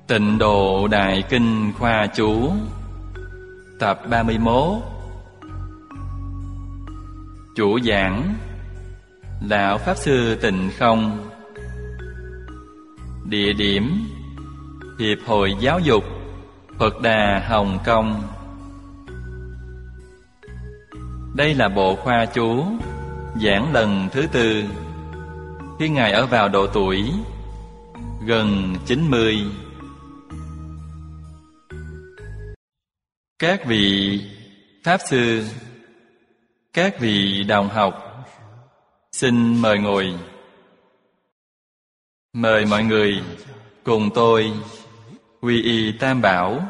Tịnh Độ Đại Kinh Khoa Chú Tập 31. Chủ giảng Lão Pháp Sư Tịnh Không. Địa điểm Hiệp hội Giáo dục Phật Đà Hồng Kông. Đây là bộ khoa chú giảng lần thứ 4 khi Ngài ở vào độ tuổi gần 90. Các vị Pháp Sư, các vị đồng học, xin mời ngồi. Mời mọi người cùng tôi quy y Tam Bảo.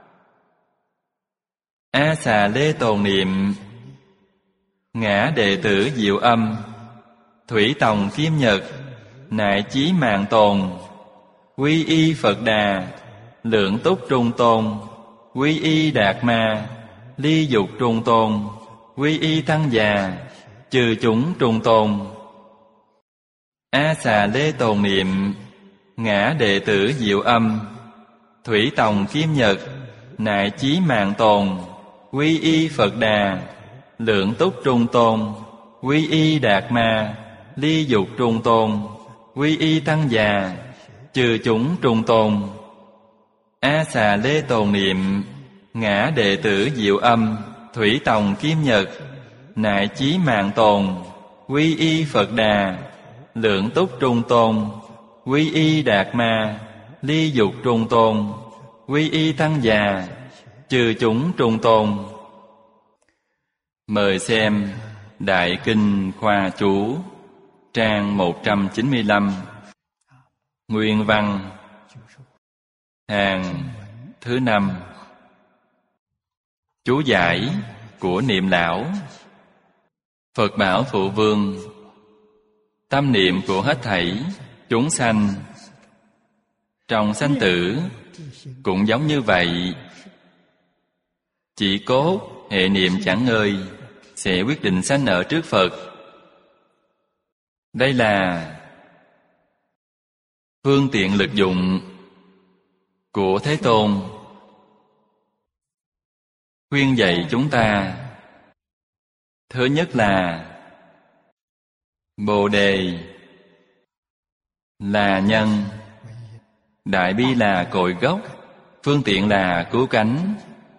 A Xà Lê Tồn Niệm, Ngã Đệ Tử Diệu Âm, Thủy Tòng Kim Nhật, Nại Chí Mạng Tồn, Quy y Phật Đà, Lượng Túc Trung Tôn, Quy y Đạt Ma, Ly Dục Trung Tôn, Quy y Tăng Già, Trừ Chúng Trung Tôn. A Xà Lê Tồn Niệm, Ngã Đệ Tử Diệu Âm, Thủy Tòng Kim Nhật, Nại Chí Mạng Tồn, Quy y Phật Đà, Lượng Túc Trung Tôn, Quy y Đạt Ma, Ly Dục Trung Tôn, Quy y Tăng Già, Trừ Chúng Trung Tôn. A Xà Lê Tồn Niệm, Ngã Đệ Tử Diệu Âm, Thủy Tòng Kim Nhật, Nại Chí Mạng Tồn, Quy y Phật Đà, Lượng Túc Trung Tôn, Quy y Đạt Ma, Ly Dục Trung Tôn, Quy y Tăng Già, Trừ Chúng Trung Tôn. Mời xem Đại Kinh Khoa Chú, trang 195, nguyên văn, hàng thứ 5. Chú giải của Niệm Lão. Phật bảo Phụ Vương, tâm niệm của hết thảy chúng sanh trong sanh tử cũng giống như vậy. Chỉ cốt hệ niệm chẳng ngơi sẽ quyết định sanh ở trước Phật. Đây là phương tiện lực dụng của Thế Tôn khuyên dạy chúng ta. Thứ nhất là Bồ Đề là nhân, Đại Bi là cội gốc, phương tiện là cứu cánh,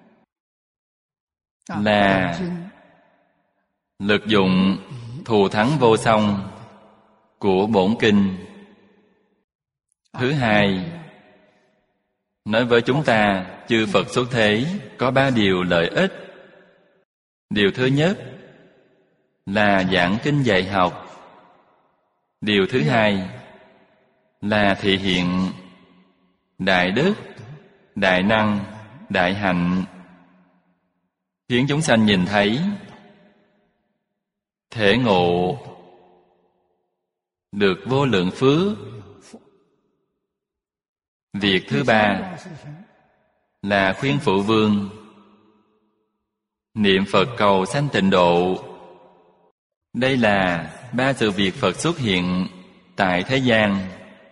là lực dụng thù thắng vô song của bổn kinh. Thứ hai, nói với chúng ta chư Phật xuất thế có 3 điều lợi ích. Điều thứ nhất là giảng kinh dạy học. Điều thứ hai là thị hiện đại đức, đại năng, đại hạnh, khiến chúng sanh nhìn thấy, thể ngộ được vô lượng phước. Việc thứ ba là khuyên Phụ Vương niệm Phật cầu sanh tịnh độ. Đây là 3 sự việc Phật xuất hiện tại thế gian.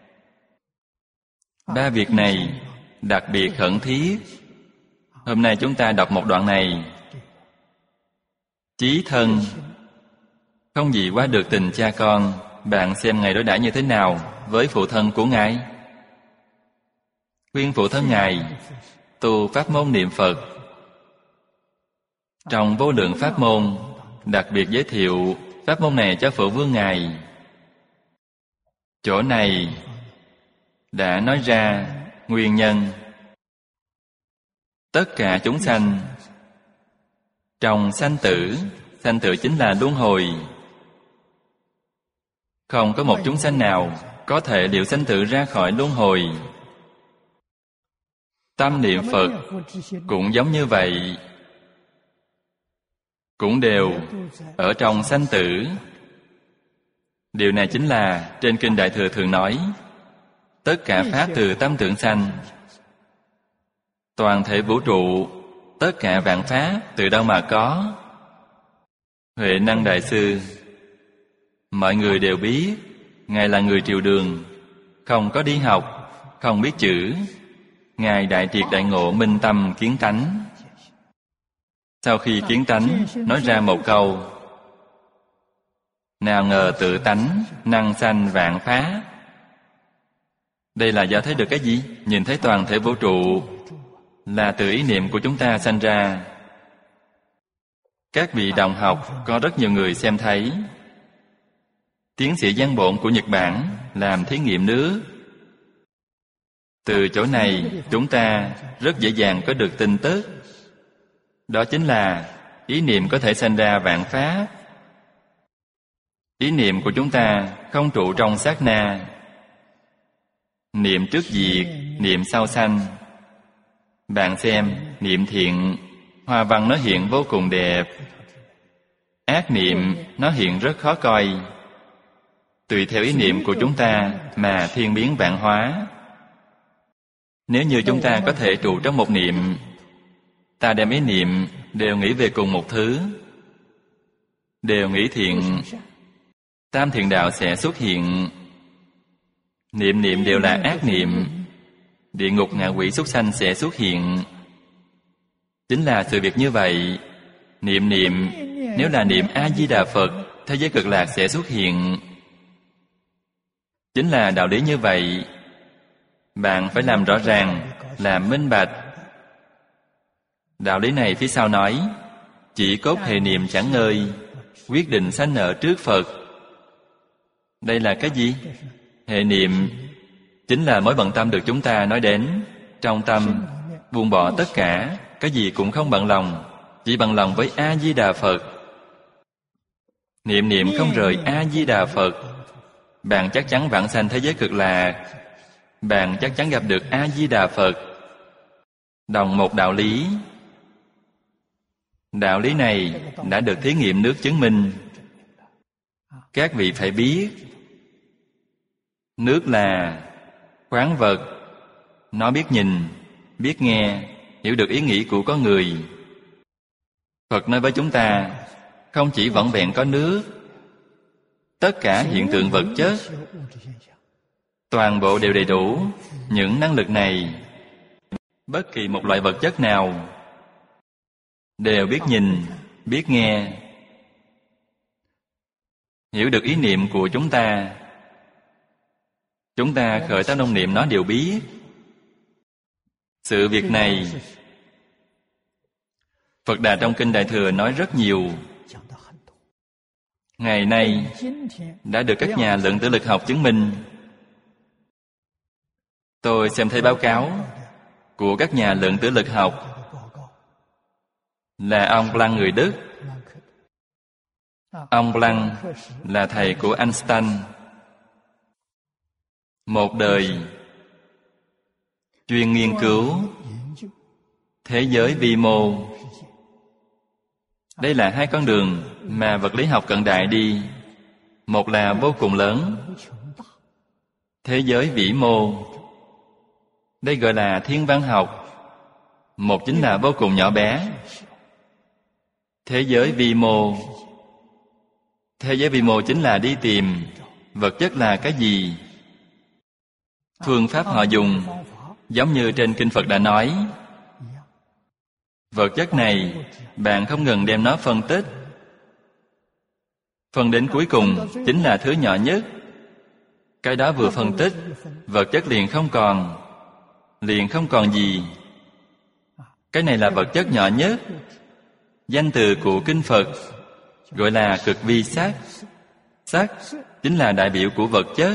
3 việc này đặc biệt khẩn thiết. Hôm nay chúng ta đọc một đoạn này. Chí thân không gì qua được tình cha con. Bạn xem Ngài đối đãi như thế nào với phụ thân của Ngài. Khuyên phụ thân Ngài tu pháp môn niệm Phật. Trong vô lượng pháp môn, đặc biệt giới thiệu pháp môn này cho Phụ Vương Ngài. Chỗ này đã nói ra nguyên nhân. Tất cả chúng sanh trong sanh tử chính là luân hồi. Không có một chúng sanh nào có thể liệu sanh tử ra khỏi luân hồi. Tâm niệm Phật cũng giống như vậy, cũng đều ở trong sanh tử. Điều này chính là trên Kinh Đại Thừa thường nói tất cả pháp từ tâm tưởng sanh. Toàn thể vũ trụ, tất cả vạn pháp từ đâu mà có? Huệ Năng Đại Sư, mọi người đều biết Ngài là người Triều Đường, không có đi học, không biết chữ, Ngài Đại Triệt Đại Ngộ minh tâm kiến tánh. Sau khi kiến tánh, nói ra một câu: nào ngờ tự tánh, năng sanh vạn phá. Đây là do thấy được cái gì? Nhìn thấy toàn thể vũ trụ là từ ý niệm của chúng ta sanh ra. Các vị đồng học có rất nhiều người xem thấy. Tiến sĩ Giang Bộn của Nhật Bản làm thí nghiệm nước. Từ chỗ này chúng ta rất dễ dàng có được tin tức. Đó chính là ý niệm có thể sanh ra vạn pháp. Ý niệm của chúng ta không trụ trong sát na. Niệm trước diệt, niệm sau sanh. Bạn xem, niệm thiện, hoa văn nó hiện vô cùng đẹp. Ác niệm nó hiện rất khó coi. Tùy theo ý niệm của chúng ta mà thiên biến vạn hóa. Nếu như chúng ta có thể trụ trong một niệm, ta đem ý niệm đều nghĩ về cùng một thứ, đều nghĩ thiện, tam thiện đạo sẽ xuất hiện. Niệm niệm đều là ác niệm, địa ngục ngạ quỷ súc sanh sẽ xuất hiện. Chính là sự việc như vậy. Niệm niệm, nếu là niệm A-di-đà Phật, thế giới cực lạc sẽ xuất hiện. Chính là đạo lý như vậy. Bạn phải làm rõ ràng, làm minh bạch. Đạo lý này phía sau nói: chỉ cốt hệ niệm chẳng ngơi, quyết định sanh nợ trước Phật. Đây là cái gì? Hệ niệm chính là mối bận tâm được chúng ta nói đến. Trong tâm buông bỏ tất cả, cái gì cũng không bận lòng, chỉ bận lòng với A-di-đà Phật. Niệm niệm không rời A-di-đà Phật, bạn chắc chắn vãng sanh thế giới cực lạc. Bạn chắc chắn gặp được A-di-đà Phật. Đồng một đạo lý. Đạo lý này đã được thí nghiệm nước chứng minh. Các vị phải biết, nước là khoáng vật. Nó biết nhìn, biết nghe, hiểu được ý nghĩ của con người. Phật nói với chúng ta, không chỉ vỏn vẹn có nước, tất cả hiện tượng vật chất toàn bộ đều đầy đủ. Những năng lực này, bất kỳ một loại vật chất nào đều biết nhìn, biết nghe, hiểu được ý niệm của chúng ta. Chúng ta khởi tâm động niệm nó đều biết. Sự việc này Phật Đà trong Kinh Đại Thừa nói rất nhiều. Ngày nay đã được các nhà lượng tử lực học chứng minh. Tôi xem thấy báo cáo của các nhà lượng tử lực học là ông Planck người Đức. Ông Planck là thầy của Einstein. Một đời chuyên nghiên cứu thế giới vi mô. Đây là hai con đường mà vật lý học cận đại đi. Một là vô cùng lớn, thế giới vĩ mô, đây gọi là thiên văn học. Một chính là vô cùng nhỏ bé, thế giới vi mô. Thế giới vi mô chính là đi tìm vật chất là cái gì. Phương pháp họ dùng giống như trên Kinh Phật đã nói. Vật chất này bạn không ngừng đem nó phân tích. Phân đến cuối cùng chính là thứ nhỏ nhất. Cái đó vừa phân tích, vật chất liền không còn gì. Cái này là vật chất nhỏ nhất. Danh từ của Kinh Phật gọi là cực vi sắc. Sắc chính là đại biểu của vật chất.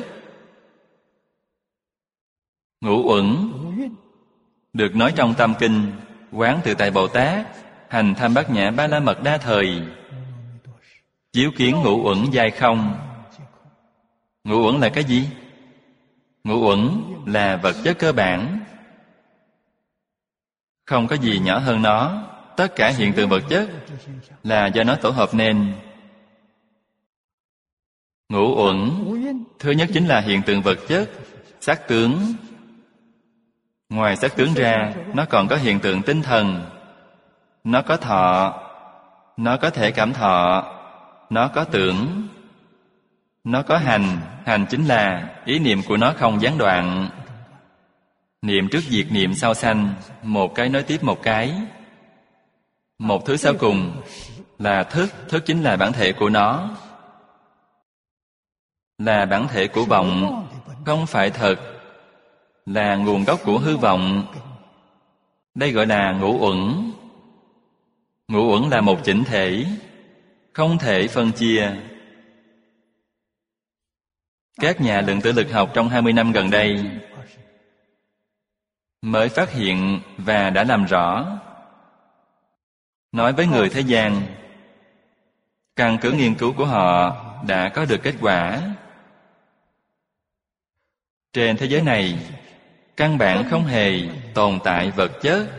Ngũ uẩn được nói trong Tam Kinh. Quán Tự Tại Bồ Tát hành Tham Bát Nhã Ba La Mật Đa Thời, chiếu kiến ngũ uẩn giai không. Ngũ uẩn là cái gì? Ngũ uẩn là vật chất cơ bản, không có gì nhỏ hơn nó. Tất cả hiện tượng vật chất là do nó tổ hợp nên. Ngũ uẩn thứ nhất chính là hiện tượng vật chất, sắc tướng. Ngoài sắc tướng ra, nó còn có hiện tượng tinh thần. Nó có thọ, nó có thể cảm thọ, nó có tưởng, nó có hành. Hành chính là ý niệm của nó không gián đoạn. Niệm trước diệt niệm sau sanh, một cái nối tiếp một cái. Một thứ sau cùng là thức. Thức chính là bản thể của nó, là bản thể của vọng, không phải thật, là nguồn gốc của hư vọng. Đây gọi là ngũ uẩn. Ngũ uẩn là một chỉnh thể, không thể phân chia. Các nhà lượng tử lực học trong 20 năm gần đây mới phát hiện và đã làm rõ. Nói với người thế gian, căn cứ nghiên cứu của họ đã có được kết quả. Trên thế giới này, căn bản không hề tồn tại vật chất.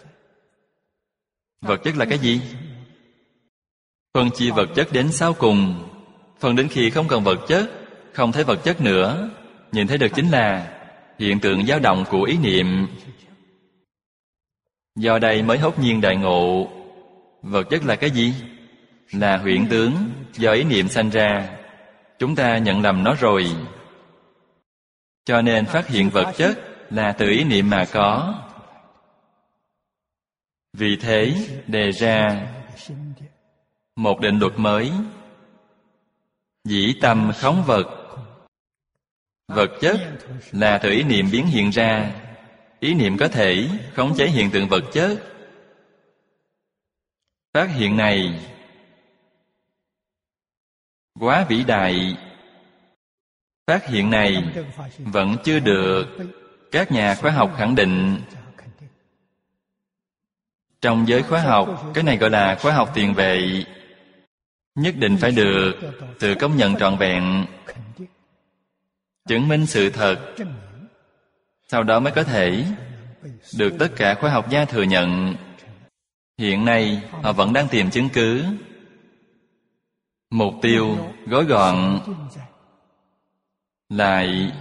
Vật chất là cái gì? Phân chia vật chất đến sau cùng, phần đến khi không còn vật chất, không thấy vật chất nữa, nhìn thấy được chính là hiện tượng dao động của ý niệm. Do đây mới hốt nhiên đại ngộ. Vật chất là cái gì? Là huyễn tướng do ý niệm sanh ra. Chúng ta nhận lầm nó rồi. Cho nên phát hiện vật chất là từ ý niệm mà có. Vì thế đề ra một định luật mới: dĩ tâm khống vật. Vật chất là từ ý niệm biến hiện ra. Ý niệm có thể khống chế hiện tượng vật chất. Phát hiện này quá vĩ đại. Phát hiện này vẫn chưa được các nhà khoa học khẳng định. Trong giới khoa học, cái này gọi là khoa học tiền vệ. Nhất định phải được sự công nhận trọn vẹn, chứng minh sự thật, sau đó mới có thể được tất cả khoa học gia thừa nhận. Hiện nay họ vẫn đang tìm chứng cứ. Mục tiêu gói gọn lại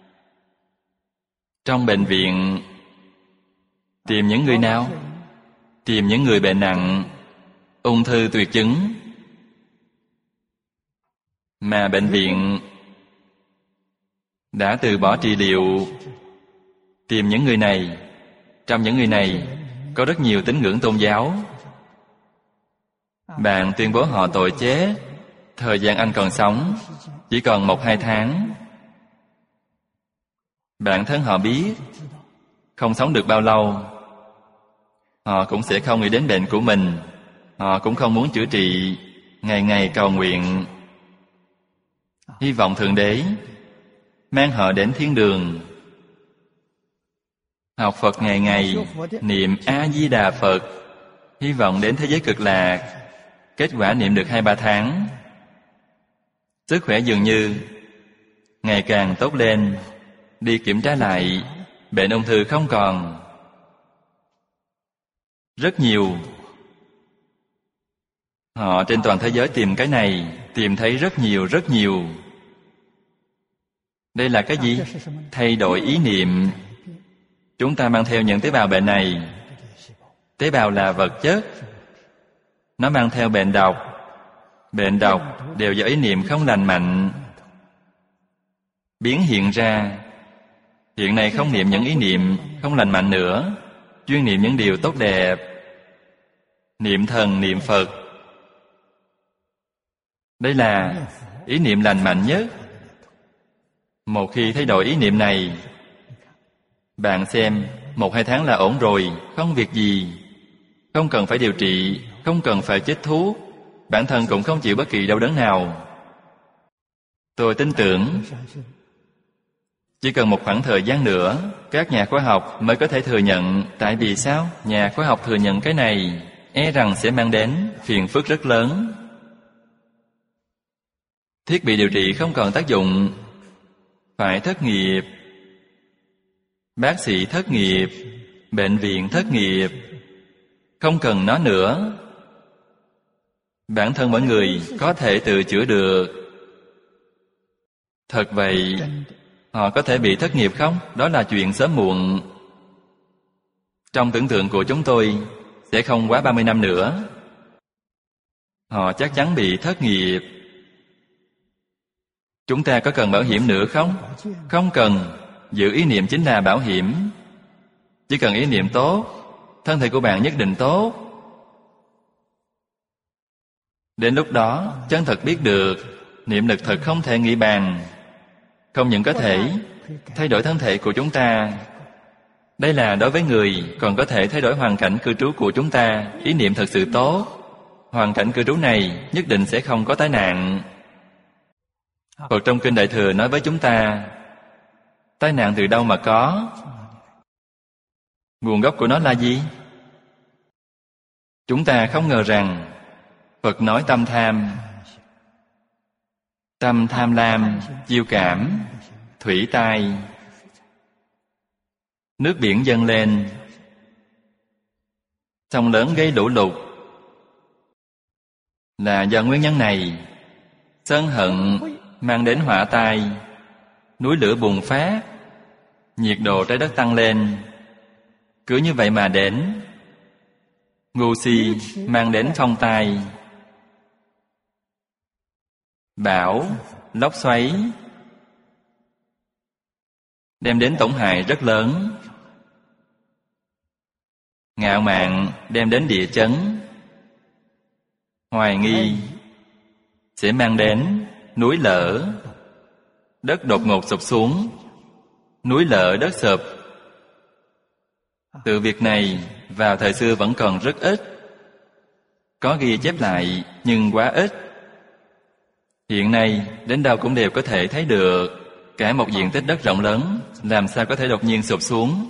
trong bệnh viện. Tìm những người nào? Tìm những người bệnh nặng, ung thư tuyệt chứng, mà bệnh viện đã từ bỏ trị liệu. Tìm những người này. Trong những người này có rất nhiều tín ngưỡng tôn giáo. Bạn tuyên bố họ tội chết, thời gian anh còn sống chỉ còn 1-2 tháng. Bản thân họ biết không sống được bao lâu. Họ cũng sẽ không nghĩ đến bệnh của mình. Họ cũng không muốn chữa trị, ngày ngày cầu nguyện, hy vọng Thượng Đế mang họ đến thiên đường. Học Phật ngày ngày, niệm A-di-đà Phật, hy vọng đến thế giới cực lạc. Kết quả niệm được 2-3 tháng, sức khỏe dường như ngày càng tốt lên. Đi kiểm tra lại, bệnh ung thư không còn. Rất nhiều. Họ trên toàn thế giới tìm cái này, tìm thấy rất nhiều. Đây là cái gì? Thay đổi ý niệm. Chúng ta mang theo những tế bào bệnh này. Tế bào là vật chất. Nó mang theo bệnh độc. Bệnh độc đều do ý niệm không lành mạnh biến hiện ra. Hiện nay không niệm những ý niệm không lành mạnh nữa, chuyên niệm những điều tốt đẹp. Niệm thần, niệm Phật. Đây là ý niệm lành mạnh nhất. Một khi thay đổi ý niệm này, bạn xem 1-2 tháng là ổn rồi, không việc gì. Không cần phải điều trị, không cần phải chích thuốc, bản thân cũng không chịu bất kỳ đau đớn nào. Tôi tin tưởng chỉ cần một khoảng thời gian nữa, các nhà khoa học mới có thể thừa nhận. Tại vì sao? Nhà khoa học thừa nhận cái này, e rằng sẽ mang đến phiền phức rất lớn. Thiết bị điều trị không còn tác dụng, phải thất nghiệp, bác sĩ thất nghiệp, bệnh viện thất nghiệp. Không cần nó nữa. Bản thân mỗi người có thể tự chữa được. Thật vậy, họ có thể bị thất nghiệp không? Đó là chuyện sớm muộn. Trong tưởng tượng của chúng tôi, sẽ không quá 30 năm nữa, họ chắc chắn bị thất nghiệp. Chúng ta có cần bảo hiểm nữa không? Không cần. Giữ ý niệm chính là bảo hiểm. Chỉ cần ý niệm tốt, thân thể của bạn nhất định tốt. Đến lúc đó, chân thật biết được niệm lực thật không thể nghĩ bàn. Không những có thể thay đổi thân thể của chúng ta, đây là đối với người, còn có thể thay đổi hoàn cảnh cư trú của chúng ta. Ý niệm thật sự tốt, hoàn cảnh cư trú này nhất định sẽ không có tai nạn. Phật trong Kinh Đại Thừa nói với chúng ta, tai nạn từ đâu mà có? Nguồn gốc của nó là gì? Chúng ta không ngờ rằng Phật nói tâm tham. Tâm tham lam, chiêu cảm, thủy tai, nước biển dâng lên, sông lớn gây lũ lụt, là do nguyên nhân này. Sân hận mang đến họa tai, núi lửa bùng phát, nhiệt độ trái đất tăng lên. Cứ như vậy mà đến. Ngu si mang đến phong tai, bão, lốc xoáy, đem đến tổn hại rất lớn. Ngạo mạn đem đến địa chấn, hoài nghi sẽ mang đến núi lở, đất đột ngột sụp xuống, núi lở đất sụp. Từ việc này vào thời xưa vẫn còn rất ít, có ghi chép lại nhưng quá ít. Hiện nay đến đâu cũng đều có thể thấy được. Cả một diện tích đất rộng lớn làm sao có thể đột nhiên sụp xuống?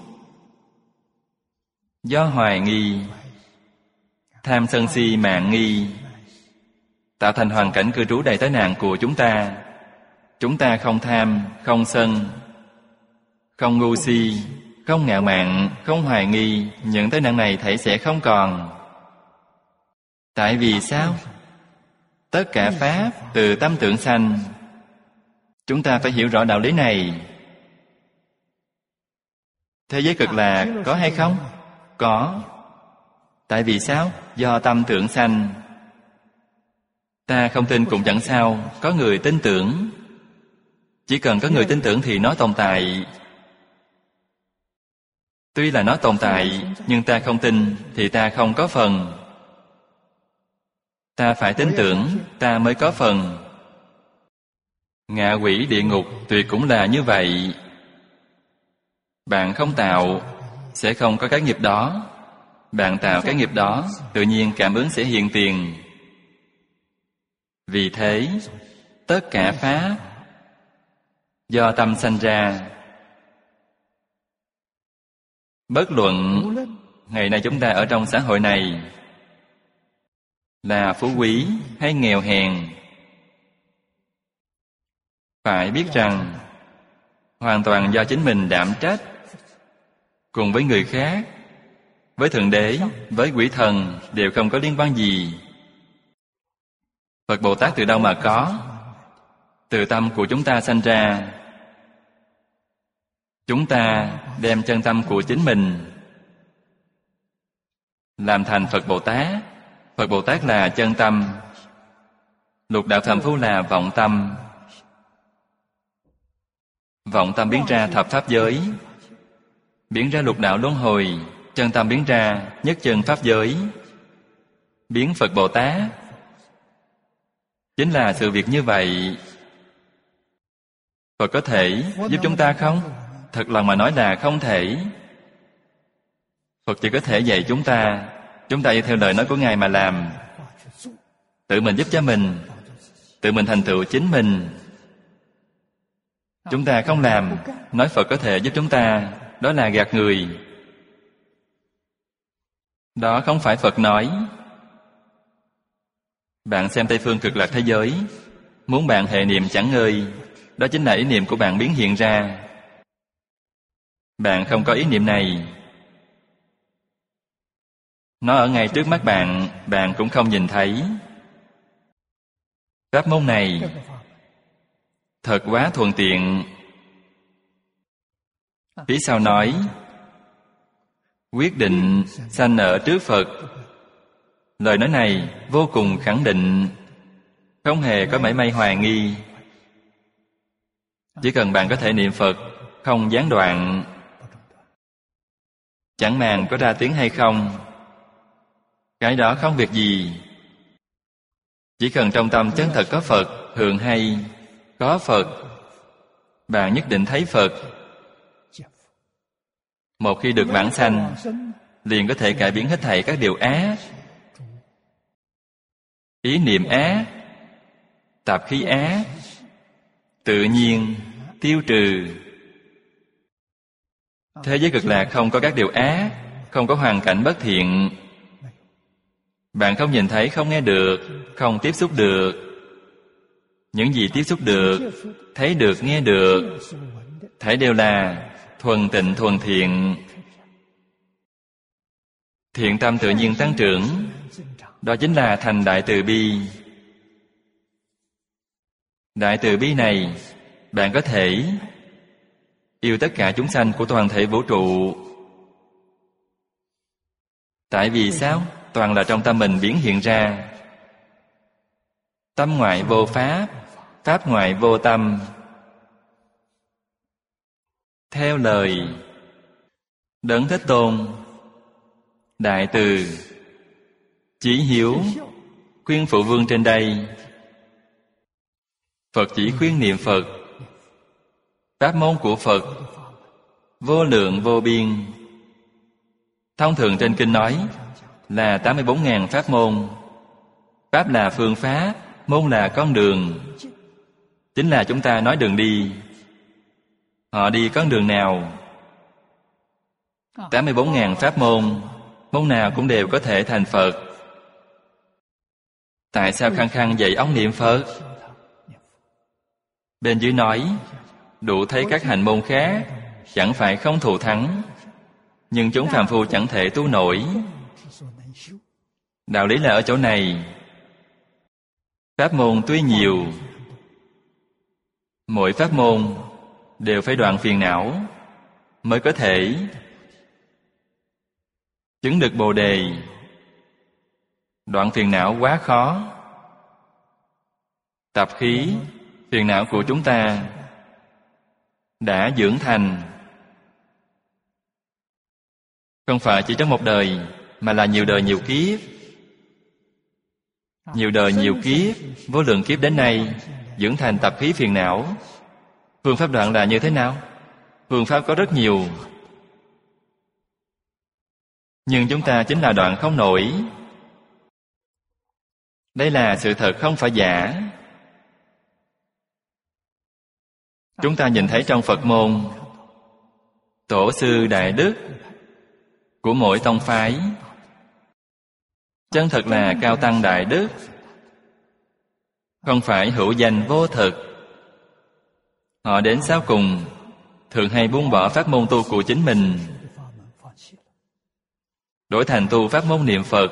Do hoài nghi, tham sân si mạn nghi, tạo thành hoàn cảnh cư trú đầy tai nạn của chúng ta. Chúng ta không tham, không sân, không ngu si, không ngạo mạn, không hoài nghi, những tai nạn này thảy sẽ không còn. Tại vì sao? Tất cả pháp từ tâm tưởng sanh. Chúng ta phải hiểu rõ đạo lý này. Thế giới cực lạc có hay không? Có. Tại vì sao? Do tâm tưởng sanh. Ta không tin cũng chẳng sao, có người tin tưởng. Chỉ cần có người tin tưởng thì nó tồn tại. Tuy là nó tồn tại, nhưng ta không tin thì ta không có phần. Ta phải tin tưởng, ta mới có phần. Ngạ quỷ địa ngục tuyệt cũng là như vậy. Bạn không tạo, sẽ không có cái nghiệp đó. Bạn tạo cái nghiệp đó, tự nhiên cảm ứng sẽ hiện tiền. Vì thế, tất cả pháp do tâm sanh ra. Bất luận ngày nay chúng ta ở trong xã hội này là phú quý hay nghèo hèn, phải biết rằng hoàn toàn do chính mình đảm trách. Cùng với người khác, với Thượng Đế, với quỷ thần đều không có liên quan gì. Phật Bồ Tát từ đâu mà có? Từ tâm của chúng ta sanh ra. Chúng ta đem chân tâm của chính mình làm thành Phật Bồ Tát. Phật Bồ Tát là chân tâm, lục đạo phàm phu là vọng tâm. Vọng tâm biến ra thập pháp giới, biến ra lục đạo luân hồi. Chân tâm biến ra nhất chân pháp giới, biến Phật Bồ Tát. Chính là sự việc như vậy. Phật có thể giúp chúng ta không? Thật lòng mà nói là không thể. Phật chỉ có thể dạy chúng ta y theo lời nói của Ngài mà làm. Tự mình giúp cho mình, tự mình thành tựu chính mình. Chúng ta không làm, nói Phật có thể giúp chúng ta, đó là gạt người. Đó không phải Phật nói. Bạn xem Tây Phương Cực Lạc thế giới, muốn bạn hệ niệm chẳng ngơi, đó chính là ý niệm của bạn biến hiện ra. Bạn không có ý niệm này, nó ở ngay trước mắt bạn, bạn cũng không nhìn thấy. Pháp môn này thật quá thuận tiện. Phía sau nói quyết định sanh ở trước Phật. Lời nói này vô cùng khẳng định, không hề có mảy may hoài nghi. Chỉ cần bạn có thể niệm Phật không gián đoạn, chẳng màng có ra tiếng hay không. Cái đó không việc gì. Chỉ cần trong tâm chân thật có Phật, thường hay có Phật, bạn nhất định thấy Phật. Một khi được vãng sanh, liền có thể cải biến hết thảy các điều ác, ý niệm ác, tập khí ác, tự nhiên tiêu trừ. Thế giới Cực Lạc không có các điều ác, không có hoàn cảnh bất thiện. Bạn không nhìn thấy, không nghe được, không tiếp xúc được. Những gì tiếp xúc được, thấy được, nghe được, thảy đều là thuần tịnh thuần thiện. Thiện tâm tự nhiên tăng trưởng, đó chính là thành đại từ bi. Đại từ bi này, bạn có thể yêu tất cả chúng sanh của toàn thể vũ trụ. Tại vì sao? Toàn là trong tâm mình biến hiện ra. Tâm ngoại vô pháp, pháp ngoại vô tâm. Theo lời Đấng Thế Tôn, đại từ, chí hiếu, khuyên phụ vương trên đây. Phật chỉ khuyên niệm Phật. Pháp môn của Phật vô lượng vô biên. Thông thường trên kinh nói là 84.000 pháp môn. Pháp là phương pháp, môn là con đường. Chính là chúng ta nói đường đi. Họ đi con đường nào? 84.000 pháp môn, môn nào cũng đều có thể thành Phật. Tại sao khăng khăng dạy ông niệm Phật? Bên dưới nói đủ thấy các hành môn khác chẳng phải không thù thắng, nhưng chúng phàm phu chẳng thể tu nổi. Đạo lý là ở chỗ này. Pháp môn tuy nhiều, mỗi pháp môn đều phải đoạn phiền não mới có thể chứng được Bồ Đề. Đoạn phiền não quá khó. Tập khí, phiền não của chúng ta đã dưỡng thành, không phải chỉ trong một đời, mà là nhiều đời nhiều kiếp. Nhiều đời nhiều kiếp, vô lượng kiếp đến nay dưỡng thành tập khí phiền não. Phương pháp đoạn là như thế nào? Phương pháp có rất nhiều, nhưng chúng ta chính là đoạn không nổi. Đây là sự thật, không phải giả. Chúng ta nhìn thấy trong Phật môn, tổ sư đại đức của mỗi tông phái chân thật là cao tăng đại đức, không phải hữu danh vô thực. Họ đến sau cùng thường hay buông bỏ pháp môn tu của chính mình, đổi thành tu pháp môn niệm Phật.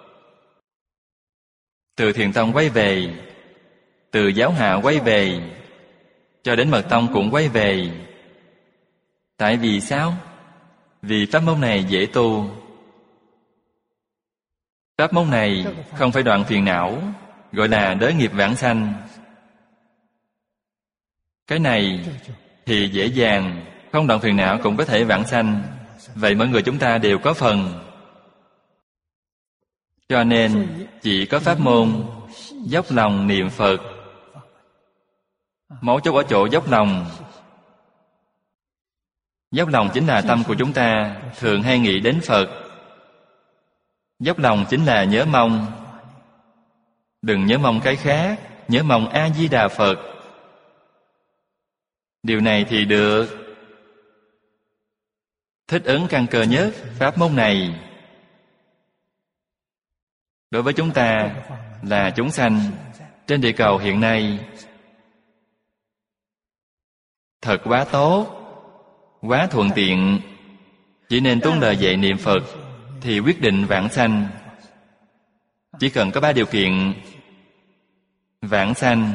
Từ Thiền Tông quay về, từ Giáo Hạ quay về, cho đến Mật Tông cũng quay về. Tại vì sao? Vì pháp môn này dễ tu. Pháp môn này không phải đoạn phiền não, gọi là đới nghiệp vãng sanh. Cái này thì dễ dàng, không đoạn phiền não cũng có thể vãng sanh. Vậy mỗi người chúng ta đều có phần. Cho nên chỉ có pháp môn dốc lòng niệm Phật. Mấu chốt ở chỗ dốc lòng. Dốc lòng chính là tâm của chúng ta thường hay nghĩ đến Phật. Dốc lòng chính là nhớ mong. Đừng nhớ mong cái khác, nhớ mong A-di-đà Phật. Điều này thì được. Thích ứng căn cơ nhất pháp môn này. Đối với chúng ta là chúng sanh trên địa cầu hiện nay, thật quá tốt, quá thuận tiện. Chỉ nên tuân lời dạy niệm Phật thì quyết định vãng sanh. Chỉ cần có 3 điều kiện vãng sanh.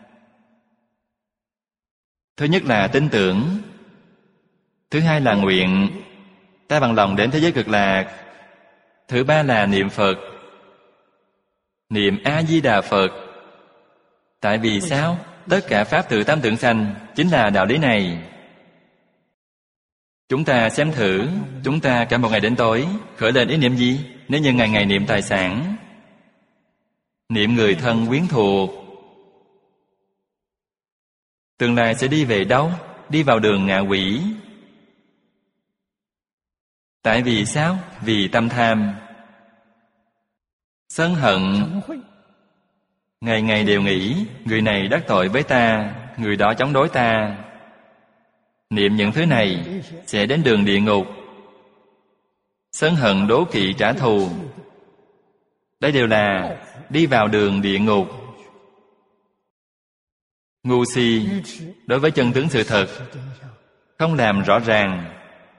Thứ nhất là tin tưởng. Thứ hai là nguyện, ta bằng lòng đến thế giới Cực Lạc. Thứ ba là niệm Phật, niệm A-di-đà Phật. Tại vì sao? Tất cả pháp từ tâm tưởng sanh chính là đạo lý này. Chúng ta xem thử, chúng ta cả một ngày đến tối khởi lên ý niệm gì? Nếu như ngày ngày niệm tài sản, niệm người thân quyến thuộc, tương lai sẽ đi về đâu? Đi vào đường ngạ quỷ. Tại vì sao? Vì tâm tham, sân hận. Ngày ngày đều nghĩ người này đắc tội với ta, người đó chống đối ta. Niệm những thứ này sẽ đến đường địa ngục. Sân hận, đố kỵ, trả thù, đây đều là đi vào đường địa ngục. Ngu si đối với chân tướng sự thật không làm rõ ràng,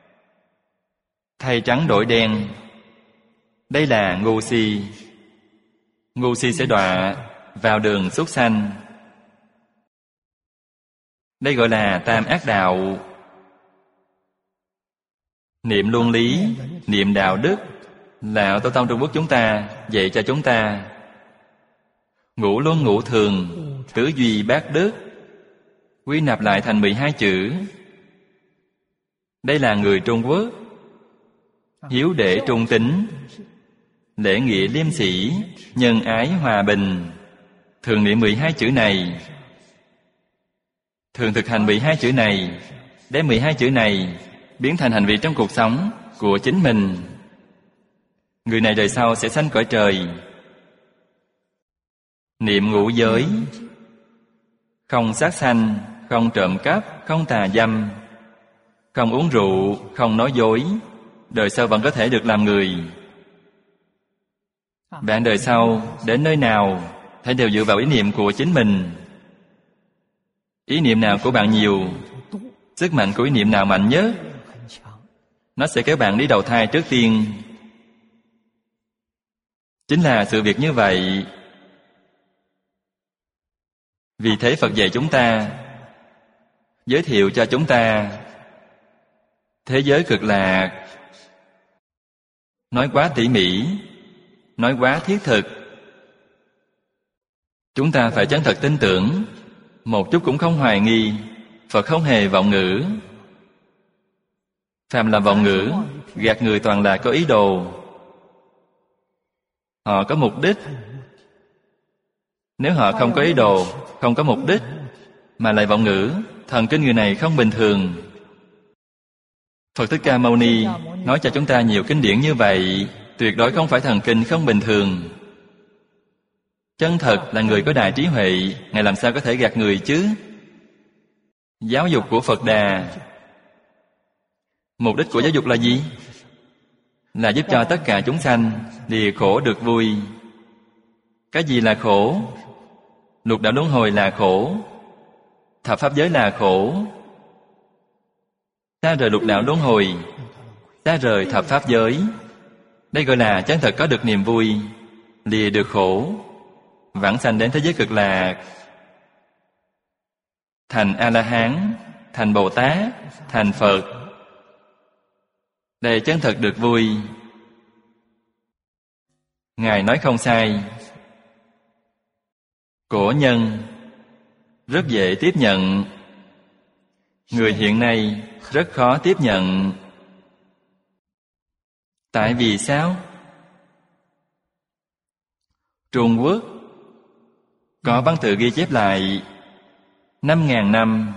thay trắng đổi đen, đây là ngu si. Ngu si sẽ đọa vào đường súc sanh. Đây gọi là tam ác đạo. Niệm luân lý, niệm đạo đức là Tổ tông Trung Quốc chúng ta dạy cho chúng ta. Ngũ luân ngũ thường, tứ duy bát đức, quy nạp lại thành 12 chữ. Đây là người Trung Quốc. Hiếu đệ trung tín, lễ nghĩa liêm sĩ, nhân ái hòa bình, thường niệm 12 chữ này, thường thực hành 12 chữ này, đem 12 chữ này biến thành hành vi trong cuộc sống của chính mình. Người này đời sau sẽ sanh cõi trời. Niệm ngũ giới, không sát sanh, không trộm cắp, không tà dâm, không uống rượu, không nói dối, đời sau vẫn có thể được làm người. Bạn đời sau đến nơi nào hãy đều dựa vào ý niệm của chính mình. Ý niệm nào của bạn nhiều, sức mạnh của ý niệm nào mạnh nhất, nó sẽ kéo bạn đi đầu thai trước tiên. Chính là sự việc như vậy. Vì thế Phật dạy chúng ta, giới thiệu cho chúng ta thế giới cực lạc. Nói quá tỉ mỉ, nói quá thiết thực. Chúng ta phải chân thật tin tưởng, một chút cũng không hoài nghi. Phật không hề vọng ngữ. Phàm là vọng ngữ, gạt người toàn là có ý đồ. Họ có mục đích. Nếu họ không có ý đồ, không có mục đích, mà lại vọng ngữ, thần kinh người này không bình thường. Phật Thích Ca Mâu Ni nói cho chúng ta nhiều kinh điển như vậy, tuyệt đối không phải thần kinh không bình thường. Chân thật là người có đại trí huệ, Ngài làm sao có thể gạt người chứ? Giáo dục của Phật Đà, mục đích của giáo dục là gì? Là giúp cho tất cả chúng sanh lìa khổ được vui. Cái gì là khổ? Lục đạo luân hồi là khổ, thập pháp giới là khổ. Xa rời lục đạo luân hồi, xa rời thập pháp giới, đây gọi là chân thật có được niềm vui, lìa được khổ, vãng sanh đến thế giới cực lạc, thành A-la-hán, thành Bồ Tát, thành Phật. Đây chân thật được vui. Ngài nói không sai. Cổ nhân rất dễ tiếp nhận, người hiện nay rất khó tiếp nhận. Tại vì sao? Trung Quốc có văn tự ghi chép lại 5.000 năm.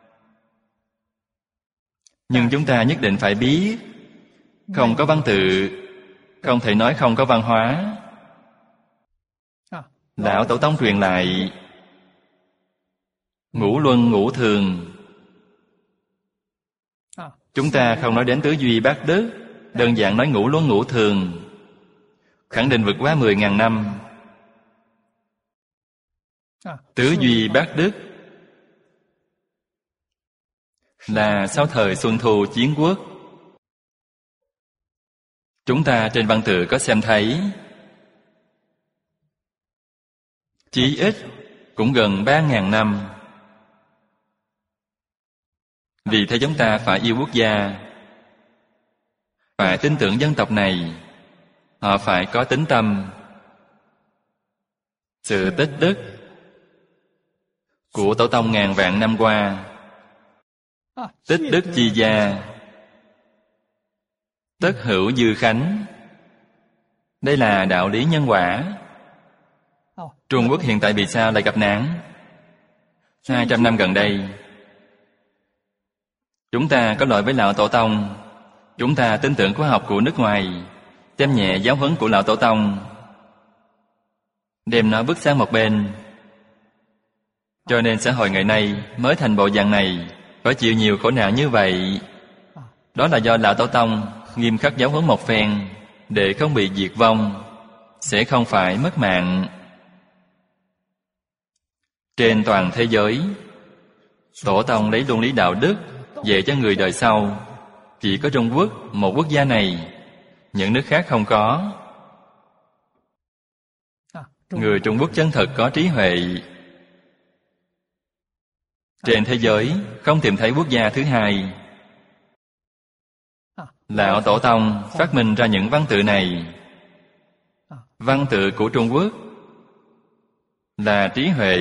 Nhưng chúng ta nhất định phải biết, không có văn tự, không thể nói không có văn hóa. Lão Tổ Tông truyền lại ngũ luân ngũ thường. Chúng ta không nói đến tứ duy bát đức, đơn giản nói ngũ luân ngũ thường, khẳng định vượt qua 10.000 năm. Tứ duy bát đức là sau thời Xuân Thu Chiến Quốc. Chúng ta trên văn tự có xem thấy, chí ít cũng gần 3.000 năm. Vì thế chúng ta phải yêu quốc gia, phải tin tưởng dân tộc này. Họ phải có tín tâm. Sự tích đức của Tổ Tông ngàn vạn năm qua, tích đức chi gia, tất hữu dư khánh. Đây là đạo lý nhân quả. Trung Quốc hiện tại vì sao lại gặp nạn? 200 năm gần đây, chúng ta có lỗi với Lão Tổ Tông. Chúng ta tin tưởng khoa học của nước ngoài, xem nhẹ giáo huấn của Lão Tổ Tông, đem nó vứt sang một bên. Cho nên xã hội ngày nay mới thành bộ dạng này, phải chịu nhiều khổ nạn như vậy. Đó là do Lão Tổ Tông nghiêm khắc giáo huấn một phen, để không bị diệt vong, sẽ không phải mất mạng. Trên toàn thế giới, Tổ Tông lấy luân lý đạo đức dạy cho người đời sau. Chỉ có Trung Quốc, một quốc gia này, những nước khác không có. Người Trung Quốc chân thật có trí huệ. Trên thế giới không tìm thấy quốc gia thứ hai. Lão Tổ Tông phát minh ra những văn tự này. Văn tự của Trung Quốc là trí huệ.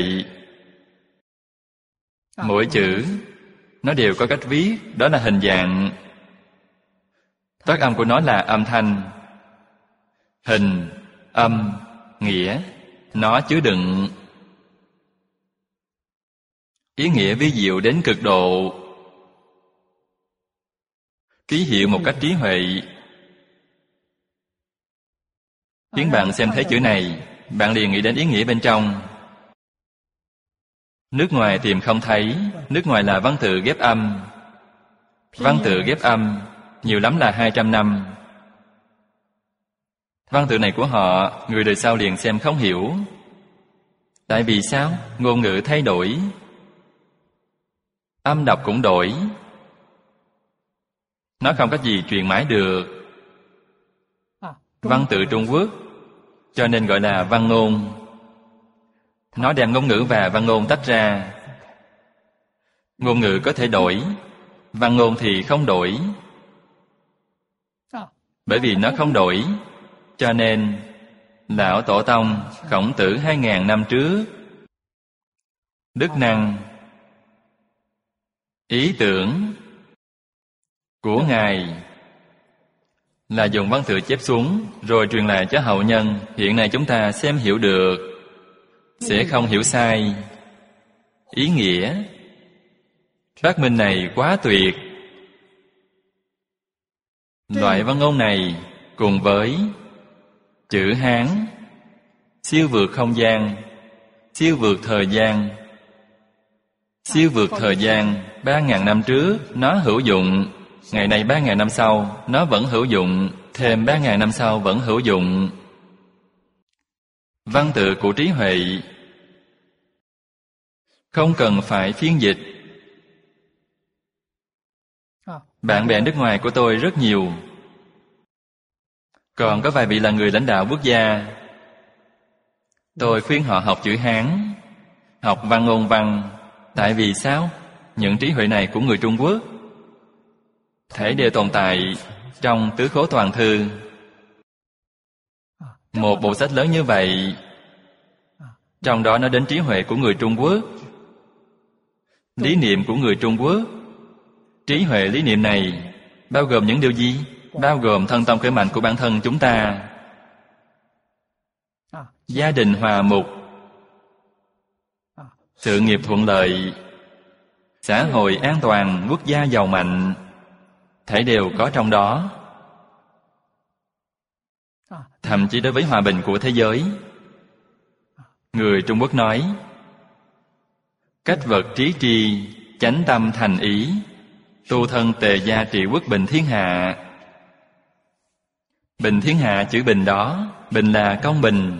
Mỗi chữ nó đều có cách viết, đó là hình dạng. Phát âm của nó là âm thanh. Hình, âm, nghĩa, nó chứa đựng ý nghĩa vi diệu đến cực độ, ký hiệu một cách trí huệ, khiến bạn xem thấy chữ này, bạn liền nghĩ đến ý nghĩa bên trong. Nước ngoài tìm không thấy. Nước ngoài là văn tự ghép âm. Văn tự ghép âm nhiều lắm là 200 năm. Văn tự này của họ, người đời sau liền xem không hiểu. Tại vì sao? Ngôn ngữ thay đổi, âm đọc cũng đổi, nó không có gì truyền mãi được. Văn tự Trung Quốc cho nên gọi là văn ngôn. Nó đem ngôn ngữ và văn ngôn tách ra. Ngôn ngữ có thể đổi, văn ngôn thì không đổi. Bởi vì nó không đổi, cho nên Lão Tổ Tông Khổng Tử 2000 năm trước, đức năng, ý tưởng của Ngài là dùng văn tự chép xuống rồi truyền lại cho hậu nhân. Hiện nay chúng ta xem hiểu được, sẽ không hiểu sai ý nghĩa. Phát minh này quá tuyệt. Loại văn ngôn này cùng với chữ Hán siêu vượt không gian, siêu vượt thời gian. Siêu vượt thời gian 3.000 năm trước nó hữu dụng, ngày nay 3.000 năm sau nó vẫn hữu dụng, thêm 3.000 năm sau vẫn hữu dụng. Văn tự của trí huệ không cần phải phiên dịch. Bạn bè nước ngoài của tôi rất nhiều, còn có vài vị là người lãnh đạo quốc gia. Tôi khuyên họ học chữ Hán, học văn ngôn văn. Tại vì sao? Những trí huệ này của người Trung Quốc thể đều tồn tại trong Tứ Khố Toàn Thư. Một bộ sách lớn như vậy, trong đó nói đến trí huệ của người Trung Quốc, lý niệm của người Trung Quốc. Trí huệ lý niệm này bao gồm những điều gì? Bao gồm thân tâm khỏe mạnh của bản thân chúng ta, gia đình hòa mục, sự nghiệp thuận lợi, xã hội an toàn, quốc gia giàu mạnh, thảy đều có trong đó. Thậm chí đối với hòa bình của thế giới, người Trung Quốc nói cách vật trí tri, chánh tâm thành ý, tu thân tề gia trị quốc bình thiên hạ. Bình thiên hạ, chữ bình đó, bình là công bình.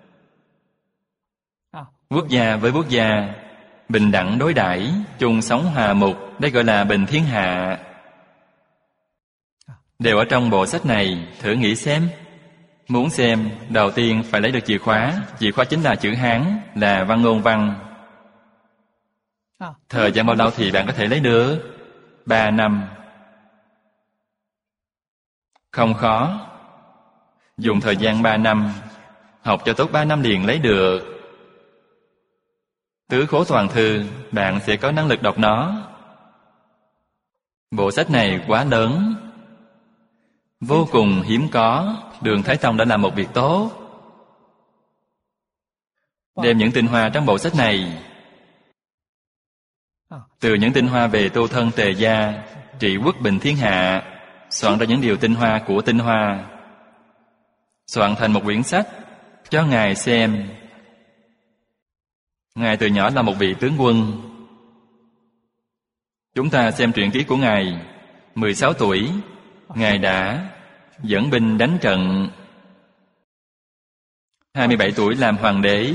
Quốc gia với quốc gia bình đẳng đối đãi, chung sống hòa mục, đây gọi là bình thiên hạ. Đều ở trong bộ sách này. Thử nghĩ xem. Muốn xem, đầu tiên phải lấy được chìa khóa. Chìa khóa chính là chữ Hán, là văn ngôn văn. Thời gian bao lâu thì bạn có thể lấy được? 3 năm. Không khó. Dùng thời gian 3 năm, học cho tốt 3 năm liền lấy được. Tứ Khố Toàn Thư, bạn sẽ có năng lực đọc nó. Bộ sách này quá lớn, vô cùng hiếm có. Đường Thái Tông đã làm một việc tốt, đem những tinh hoa trong bộ sách này, từ những tinh hoa về tu thân Tề gia, trị quốc bình thiên hạ, soạn ra những điều tinh hoa của tinh hoa, soạn thành một quyển sách cho Ngài xem. Ngài từ nhỏ là một vị tướng quân. Chúng ta xem truyện ký của Ngài. 16 tuổi, Ngài đã dẫn binh đánh trận. 27 tuổi làm hoàng đế.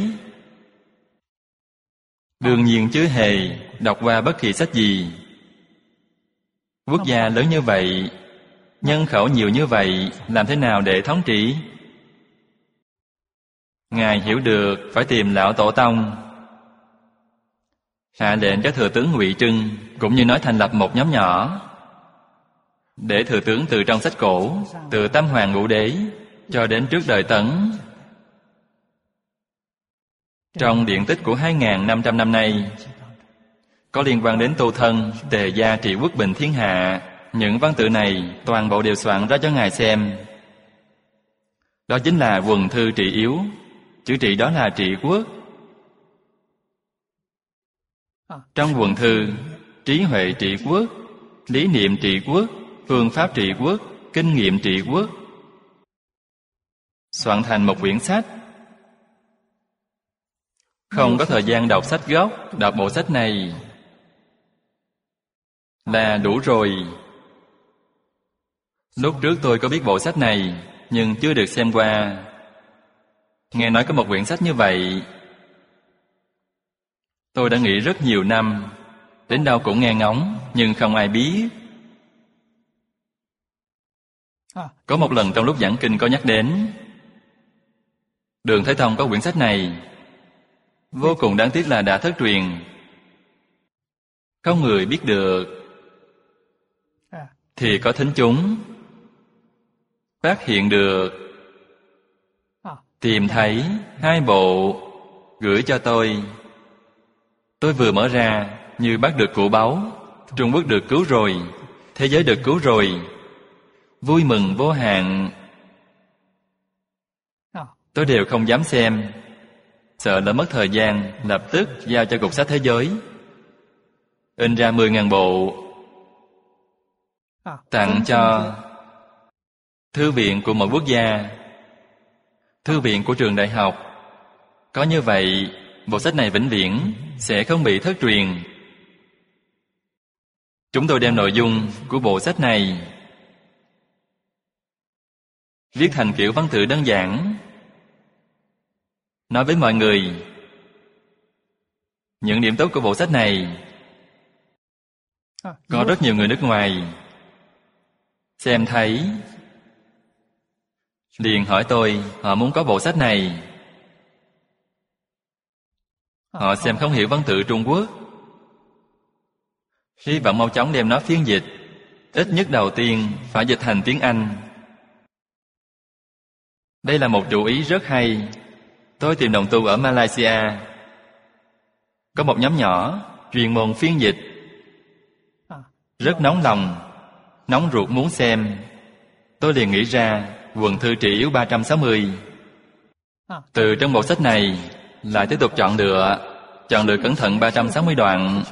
Đương nhiên chứ hề đọc qua bất kỳ sách gì. Quốc gia lớn như vậy, nhân khẩu nhiều như vậy, làm thế nào để thống trị? Ngài hiểu được phải tìm lão tổ tông, hạ lệnh cho thừa tướng Ngụy Trưng cũng như nói thành lập một nhóm nhỏ, để thừa tướng từ trong sách cổ, từ Tam Hoàng Ngũ Đế cho đến trước đời Tấn, trong điện tích của 2.500 năm nay, có liên quan đến tu thân, Tề gia trị quốc bình thiên hạ. Những văn tự này toàn bộ đều soạn ra cho Ngài xem. Đó chính là quần thư trị yếu. Chữ trị đó là trị quốc. Trong quần thư, trí huệ trị quốc, lý niệm trị quốc, phương pháp trị quốc, kinh nghiệm trị quốc, soạn thành một quyển sách. Không có thời gian đọc sách gốc, đọc bộ sách này là đủ rồi. Lúc trước tôi có biết bộ sách này, nhưng chưa được xem qua. Nghe nói có một quyển sách như vậy, tôi đã nghĩ rất nhiều năm, đến đâu cũng nghe ngóng, nhưng không ai biết. Có một lần trong lúc giảng kinh có nhắc đến Đường Thái Tông có quyển sách này. Vô cùng đáng tiếc là đã thất truyền, không người biết được. Thì có thính chúng phát hiện được, tìm thấy 2 bộ, gửi cho tôi. Tôi vừa mở ra như bắt được của báu. Trung Quốc được cứu rồi, thế giới được cứu rồi, vui mừng vô hạn. Tôi đều không dám xem, sợ lỡ mất thời gian, lập tức giao cho Cục Sách Thế Giới in ra 10.000 bộ, tặng cho thư viện của mỗi quốc gia, thư viện của trường đại học. Có như vậy, bộ sách này vĩnh viễn sẽ không bị thất truyền. Chúng tôi đem nội dung của bộ sách này viết thành kiểu văn tự đơn giản, nói với mọi người những điểm tốt của bộ sách này. Có rất nhiều người nước ngoài xem thấy, liền hỏi tôi họ muốn có bộ sách này. Họ xem không hiểu văn tự Trung Quốc, hy vọng mau chóng đem nó phiên dịch. Ít nhất đầu tiên phải dịch thành tiếng Anh. Đây là một chủ ý rất hay. Tôi tìm đồng tu ở Malaysia, có một nhóm nhỏ chuyên môn phiên dịch, rất nóng lòng, nóng ruột muốn xem. Tôi liền nghĩ ra quần thư trị yếu 360. Từ trong bộ sách này lại tiếp tục chọn lựa cẩn thận 360 đoạn,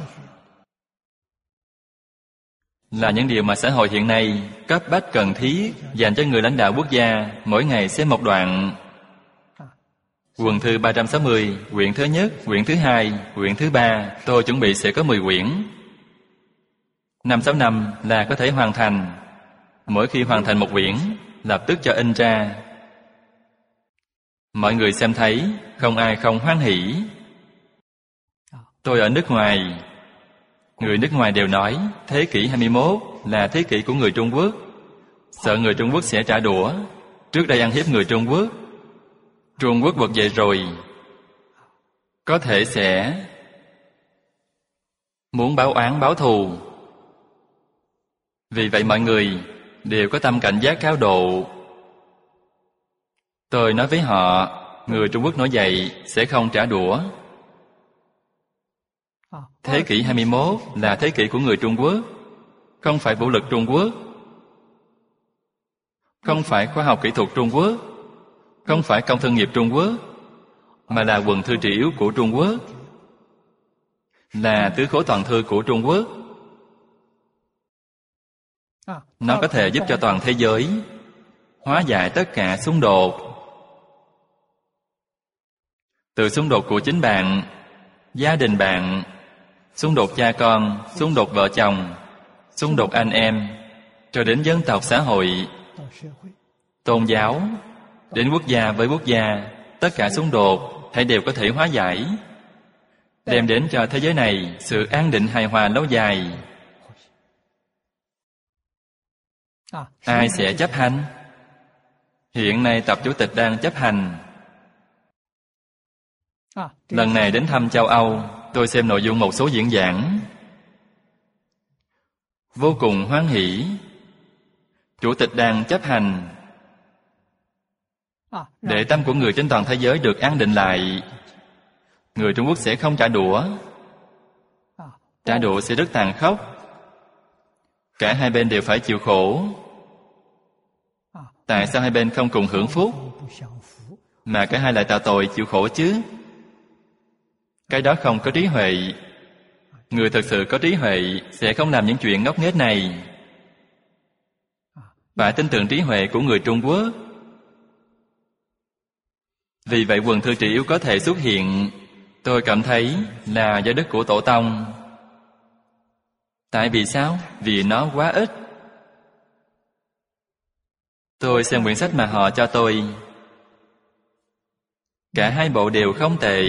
là những điều mà xã hội hiện nay cấp bách cần thiết, dành cho người lãnh đạo quốc gia mỗi ngày xem một đoạn. Quần thư 360, quyển thứ nhất, quyển thứ hai, quyển thứ ba, tôi chuẩn bị sẽ có 10 quyển. 5-6 năm là có thể hoàn thành. Mỗi khi hoàn thành một quyển, lập tức cho in ra. Mọi người xem thấy, không ai không hoan hỉ. Tôi ở nước ngoài, người nước ngoài đều nói thế kỷ 21 là thế kỷ của người Trung Quốc. Sợ người Trung Quốc sẽ trả đũa. Trước đây ăn hiếp người Trung Quốc, Trung Quốc bật dậy rồi, có thể sẽ muốn báo oán báo thù. Vì vậy mọi người đều có tâm cảnh giác cao độ. Tôi nói với họ, người Trung Quốc nổi dậy sẽ không trả đũa. Thế kỷ 21 là thế kỷ của người Trung Quốc, không phải vũ lực Trung Quốc. không phải khoa học kỹ thuật Trung Quốc, không phải công thương nghiệp Trung Quốc, mà là quần thư trì yếu của Trung Quốc, là tứ khối toàn thư của Trung Quốc. Nó có thể giúp cho toàn thế giới hóa giải tất cả xung đột. Từ xung đột của chính bạn, gia đình bạn, xung đột cha con, xung đột vợ chồng, xung đột anh em, cho đến dân tộc xã hội, tôn giáo, đến quốc gia với quốc gia, tất cả xung đột thảy đều có thể hóa giải, đem đến cho thế giới này sự an định hài hòa lâu dài. Ai sẽ chấp hành? Hiện nay Tập Chủ tịch đang chấp hành. Lần này đến thăm châu Âu, tôi xem nội dung một số diễn giảng, vô cùng hoan hỷ. Chủ tịch đang chấp hành để tâm của người trên toàn thế giới được an định lại. Người Trung Quốc sẽ không trả đũa. Trả đũa sẽ rất tàn khốc. Cả hai bên đều phải chịu khổ. Tại sao hai bên không cùng hưởng phúc, mà cả hai lại tạo tội chịu khổ chứ? Cái đó không có trí huệ. Người thực sự có trí huệ sẽ không làm những chuyện ngốc nghếch này. Phải tin tưởng trí huệ của người Trung Quốc. Vì vậy quần thư trì yếu có thể xuất hiện, tôi cảm thấy là do đức của Tổ Tông. Tại vì sao? Vì nó quá ít. Tôi xem quyển sách mà họ cho tôi, cả hai bộ đều không tệ.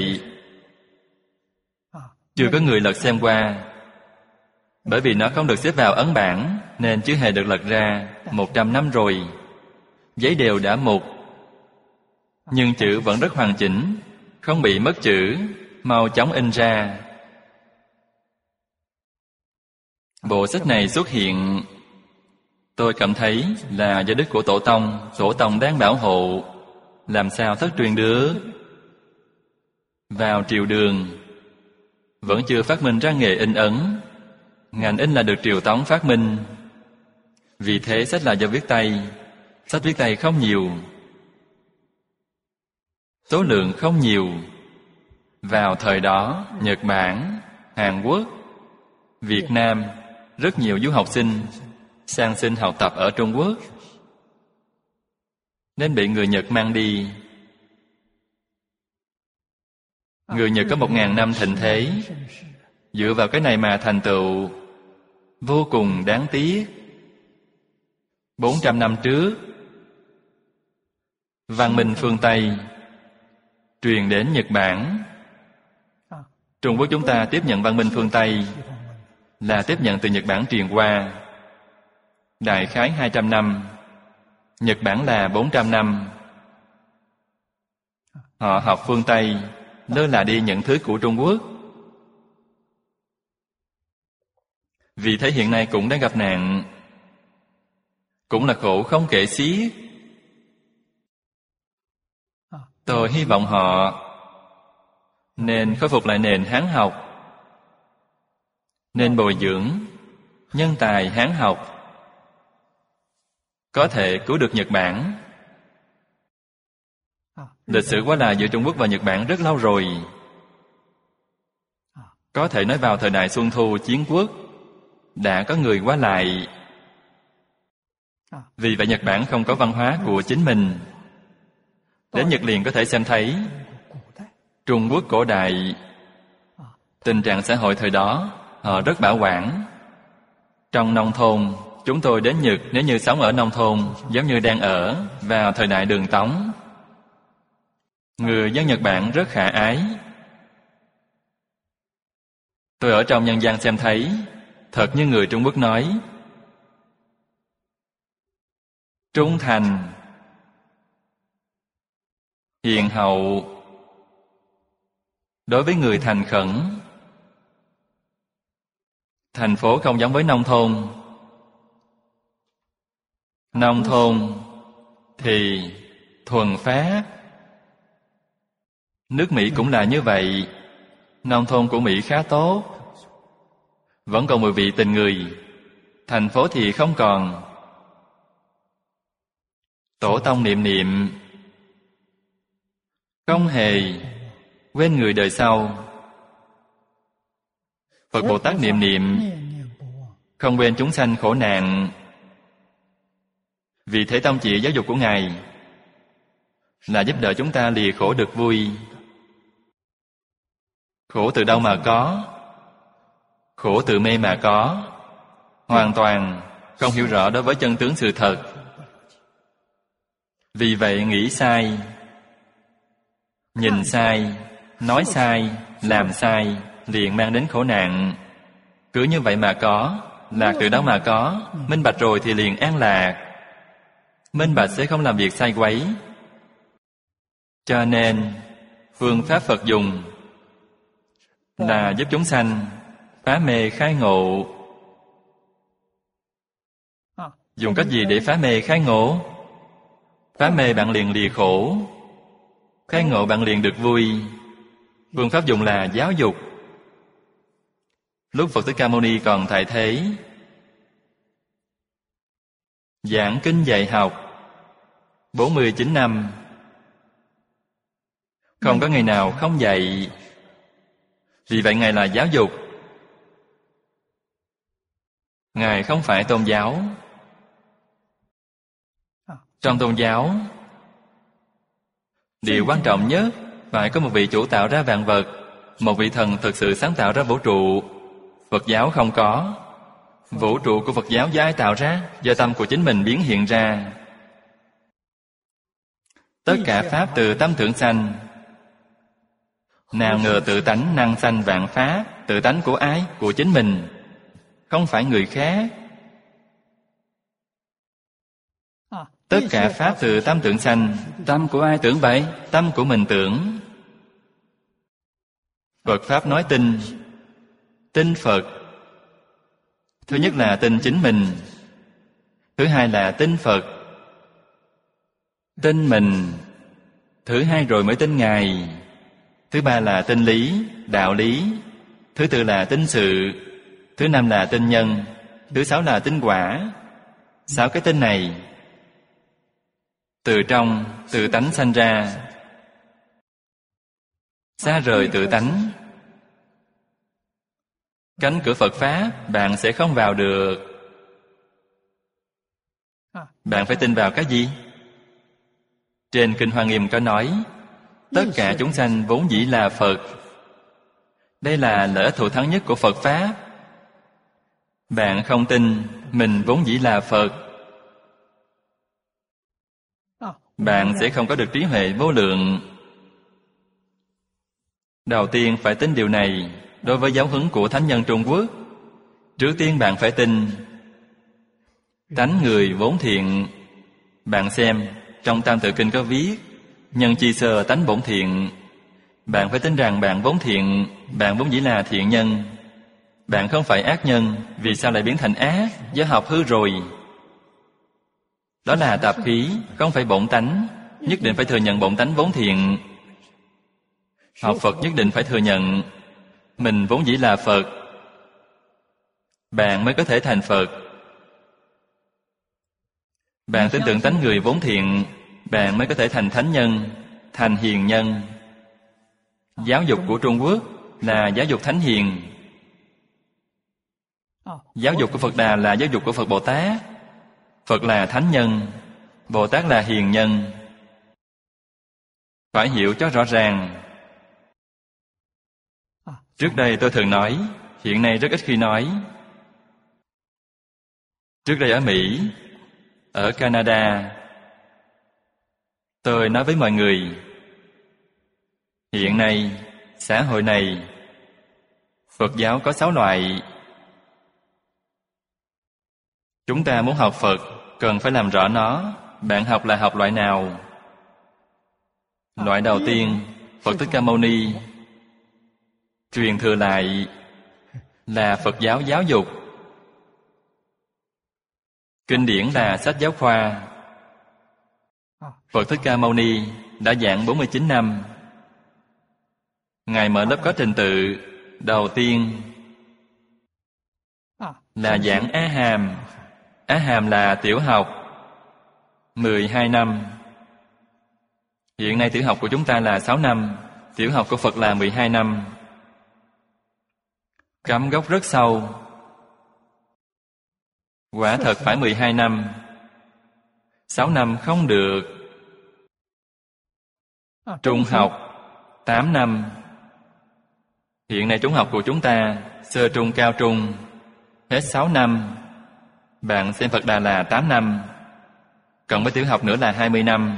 Chưa có người lật xem qua. Bởi vì nó không được xếp vào ấn bản, nên chưa hề được lật ra. 100 năm rồi. Giấy đều đã mục, nhưng chữ vẫn rất hoàn chỉnh, không bị mất chữ, mau chóng in ra. Bộ sách này xuất hiện, tôi cảm thấy là do đức của Tổ Tông. Tổ Tông đang bảo hộ, làm sao thất truyền được. Vào triều Đường vẫn chưa phát minh ra nghề in ấn, ngành in là được Triều Tống phát minh. Vì thế sách là do viết tay. Sách viết tay không nhiều, số lượng không nhiều. Vào thời đó, Nhật Bản, Hàn Quốc, Việt Nam, rất nhiều du học sinh sang xin học tập ở Trung Quốc, nên bị người Nhật mang đi. Người Nhật có 1000 năm thịnh thế, dựa vào cái này mà thành tựu, vô cùng đáng tiếc. 400 năm trước, văn minh phương Tây truyền đến Nhật Bản. Trung Quốc chúng ta tiếp nhận văn minh phương Tây là tiếp nhận từ Nhật Bản truyền qua, đại khái 200 năm. Nhật Bản là 400 năm. Họ học phương Tây, lơ là đi những thứ của Trung Quốc. Vì thế hiện nay cũng đang gặp nạn, cũng là khổ không kể xiết. Tôi hy vọng họ nên khôi phục lại nền Hán học, nên bồi dưỡng nhân tài Hán học, có thể cứu được Nhật Bản. Lịch sử quá là giữa Trung Quốc và Nhật Bản rất lâu rồi. Có thể nói vào thời đại Xuân Thu Chiến Quốc đã có người qua lại. Vì vậy Nhật Bản không có văn hóa của chính mình. Đến Nhật liền có thể xem thấy Trung Quốc cổ đại, tình trạng xã hội thời đó họ rất bảo quản. Trong nông thôn, chúng tôi đến Nhật nếu như sống ở nông thôn giống như đang ở vào thời đại Đường Tống. Người dân Nhật Bản rất khả ái. Tôi ở trong nhân gian xem thấy, thật như người Trung Quốc nói, trung thành, hiền hậu, đối với người thành khẩn. Thành phố không giống với nông thôn. Nông thôn thì thuần phát. Nước Mỹ cũng là như vậy. Nông thôn của Mỹ khá tốt, vẫn còn mùi vị tình người. Thành phố thì không còn. Tổ tông niệm niệm, không hề quên người đời sau. Phật Bồ Tát niệm niệm, không quên chúng sanh khổ nạn. Vì thế tông chỉ giáo dục của Ngài là giúp đỡ chúng ta lìa khổ được vui. Khổ từ đâu mà có? Khổ từ mê mà có. Hoàn toàn không hiểu rõ đối với chân tướng sự thật. Vì vậy nghĩ sai, nhìn sai, nói sai, làm sai, liền mang đến khổ nạn. Cứ như vậy mà có, lạc từ đâu mà có. Minh bạch rồi thì liền an lạc. Minh bạch sẽ không làm việc sai quấy. Cho nên phương pháp Phật dùng là giúp chúng sanh phá mê khai ngộ. Dùng cách gì để phá mê khai ngộ? Phá mê bạn liền lìa khổ, khai ngộ bạn liền được vui. Phương pháp dùng là giáo dục. Lúc Phật Thích Ca Mâu Ni còn tại thế, giảng kinh dạy học 49 năm, không có ngày nào không dạy. Vì vậy Ngài là giáo dục. Ngài không phải tôn giáo. Trong tôn giáo, điều quan trọng nhất phải có một vị chủ tạo ra vạn vật, một vị thần thực sự sáng tạo ra vũ trụ. Phật giáo không có. Vũ trụ của Phật giáo do ai tạo ra? Do tâm của chính mình biến hiện ra. Tất cả pháp từ tâm tưởng sanh. Nào ngờ tự tánh năng sanh vạn pháp. Tự tánh của ai? Của chính mình, không phải người khác. Tất cả pháp từ tâm tưởng sanh. Tâm của ai tưởng vậy? Tâm của mình tưởng. Phật Pháp nói tin. Tin Phật. Thứ nhất là tin chính mình. Thứ hai là tin Phật. Tin mình. Thứ hai rồi mới tin Ngài. Thứ ba là tin lý, đạo lý. Thứ tư là tin sự. Thứ năm là tin nhân. Thứ sáu là tin quả. 6 cái tin này từ trong tự tánh sanh ra. Xa rời tự tánh, cánh cửa Phật Pháp bạn sẽ không vào được. Bạn phải tin vào cái gì? Trên Kinh Hoa Nghiêm có nói, tất cả chúng sanh vốn dĩ là Phật. Đây là lợi ích thù thắng nhất của Phật Pháp. Bạn không tin mình vốn dĩ là Phật, bạn sẽ không có được trí huệ vô lượng. Đầu tiên phải tin điều này. Đối với giáo huấn của Thánh nhân Trung Quốc, trước tiên bạn phải tin tánh người vốn thiện. Bạn xem, trong Tam Tự Kinh có viết, nhân chi sơ tánh bổn thiện. Bạn phải tin rằng bạn vốn thiện, bạn vốn dĩ là thiện nhân. Bạn không phải ác nhân. Vì sao lại biến thành ác? Do học hư rồi. Đó là tạp khí, không phải bổn tánh. Nhất định phải thừa nhận bổn tánh vốn thiện. Học Phật nhất định phải thừa nhận mình vốn dĩ là Phật. Bạn mới có thể thành Phật. Bạn tin tưởng tánh người vốn thiện, bạn mới có thể thành thánh nhân, thành hiền nhân. Giáo dục của Trung Quốc là giáo dục thánh hiền. Giáo dục của Phật Đà là giáo dục của Phật Bồ Tát. Phật là thánh nhân, Bồ Tát là hiền nhân. Phải hiểu cho rõ ràng. Trước đây tôi thường nói, hiện nay rất ít khi nói. Trước đây ở Mỹ, ở Canada, tôi nói với mọi người, hiện nay, xã hội này, Phật giáo có 6 loại. Chúng ta muốn học Phật, cần phải làm rõ nó. Bạn học là học loại nào? Loại đầu tiên, Phật Thích Ca Mâu Ni truyền thừa lại là Phật giáo giáo dục. Kinh điển là sách giáo khoa. Phật Thích Ca Mâu Ni đã giảng 49 năm. Ngài mở lớp có trình tự. Đầu tiên là giảng A Hàm. Á Hàm là tiểu học. 12 năm. Hiện nay tiểu học của chúng ta là 6 năm, tiểu học của Phật là 12 năm. Cắm gốc rất sâu. Quả thật phải 12 năm. 6 năm không được. Trung học 8 năm. Hiện nay trung học của chúng ta, sơ trung, cao trung, hết 6 năm. Bạn xem Phật Đà là 8 năm. Cộng với tiểu học nữa là 20 năm.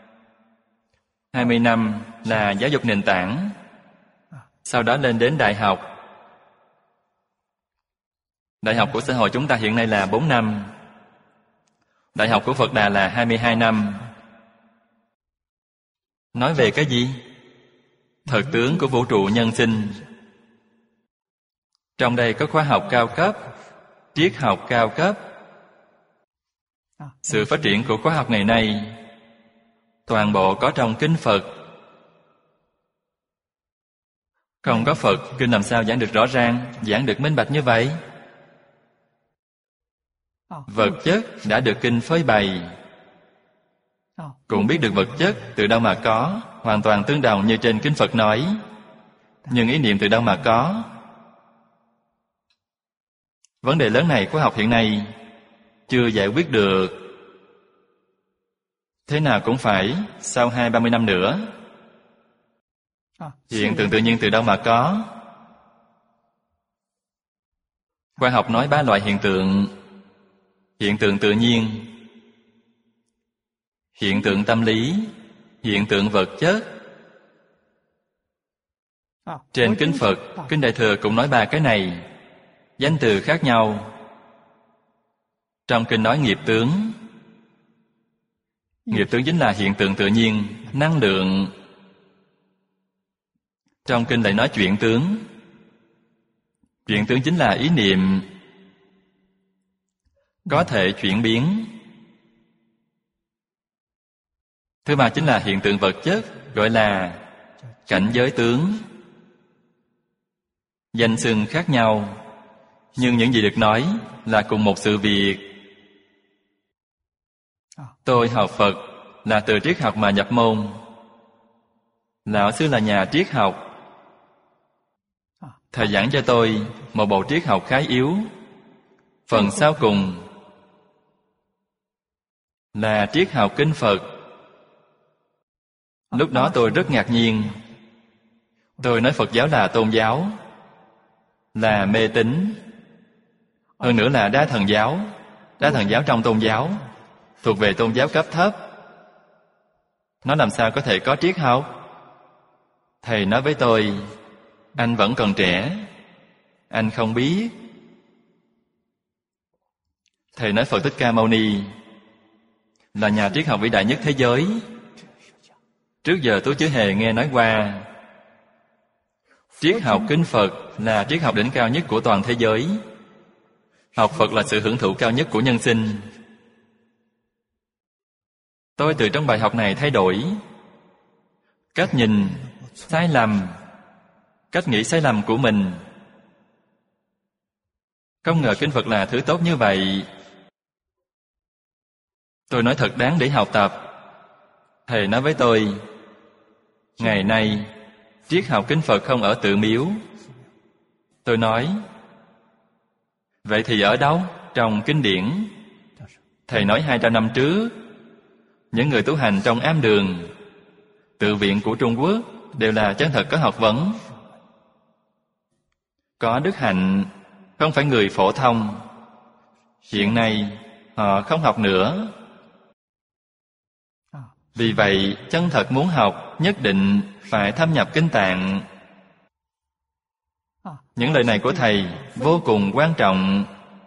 20 năm là giáo dục nền tảng. Sau đó lên đến đại học. Đại học của xã hội chúng ta hiện nay là 4 năm. Đại học của Phật Đà là 22 năm. Nói về cái gì? Thật tướng của vũ trụ nhân sinh. Trong đây có khoa học cao cấp, triết học cao cấp. Sự phát triển của khoa học ngày nay toàn bộ có trong kinh Phật. Không có Phật, kinh làm sao giảng được rõ ràng, giảng được minh bạch như vậy? Vật chất đã được kinh phơi bày. Cũng biết được vật chất từ đâu mà có, hoàn toàn tương đồng như trên kinh Phật nói. Nhưng ý niệm từ đâu mà có? Vấn đề lớn này khoa học hiện nay chưa giải quyết được. Thế nào cũng phải sau 20-30 năm nữa. Hiện tượng tự nhiên từ đâu mà có? Khoa học nói 3 loại hiện tượng. Hiện tượng tự nhiên, hiện tượng tâm lý, hiện tượng vật chất. Trên kinh Phật, kinh Đại Thừa cũng nói 3 cái này. Danh từ khác nhau. Trong kinh nói nghiệp tướng. Nghiệp tướng chính là hiện tượng tự nhiên, năng lượng. Trong kinh lại nói chuyển tướng. Chuyển tướng chính là ý niệm, có thể chuyển biến. Thứ ba chính là hiện tượng vật chất, gọi là cảnh giới tướng. Danh xưng khác nhau, nhưng những gì được nói là cùng một sự việc. Tôi học Phật là từ triết học mà nhập môn. Lão sư là nhà triết học. Thầy giảng cho tôi một bộ triết học khá yếu. Phần sau cùng là triết học kinh Phật. Lúc đó tôi rất ngạc nhiên. Tôi nói Phật giáo là tôn giáo, là mê tín, hơn nữa là đa thần giáo. Đa thần giáo trong tôn giáo thuộc về tôn giáo cấp thấp. Nó làm sao có thể có triết học? Thầy nói với tôi, anh vẫn còn trẻ, anh không biết. Thầy nói Phật Thích Ca Mâu Ni là nhà triết học vĩ đại nhất thế giới. Trước giờ tôi chưa hề nghe nói qua. Triết học kinh Phật là triết học đỉnh cao nhất của toàn thế giới. Học Phật là sự hưởng thụ cao nhất của nhân sinh. Tôi từ trong bài học này thay đổi cách nhìn sai lầm, cách nghĩ sai lầm của mình. Không ngờ kinh Phật là thứ tốt như vậy. Tôi nói thật đáng để học tập. Thầy nói với tôi, ngày nay triết học kinh Phật không ở tự miếu. Tôi nói, vậy thì ở đâu? Trong kinh điển. Thầy nói 200 năm trước, những người tu hành trong am đường, tự viện của Trung Quốc đều là chân thật có học vấn, có đức hạnh, không phải người phổ thông. Hiện nay họ không học nữa. Vì vậy, chân thật muốn học nhất định phải thâm nhập kinh tạng. Những lời này của thầy vô cùng quan trọng.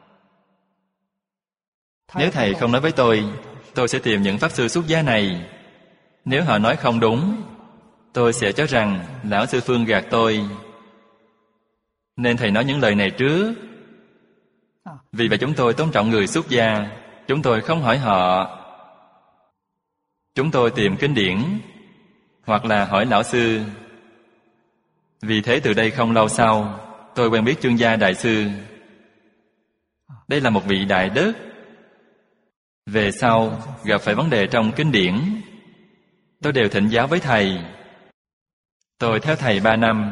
Nếu thầy không nói với tôi sẽ tìm những pháp sư xuất gia này. Nếu họ nói không đúng, tôi sẽ cho rằng lão sư Phương gạt tôi. Nên thầy nói những lời này trước. Vì vậy chúng tôi tôn trọng người xuất gia. Chúng tôi không hỏi họ. Chúng tôi tìm kinh điển hoặc là hỏi lão sư. Vì thế từ đây không lâu sau, tôi quen biết Chương Gia Đại sư. Đây là một vị đại đức, Về sau gặp phải vấn đề trong kinh điển, tôi đều thỉnh giáo với thầy. Tôi theo thầy 3 năm,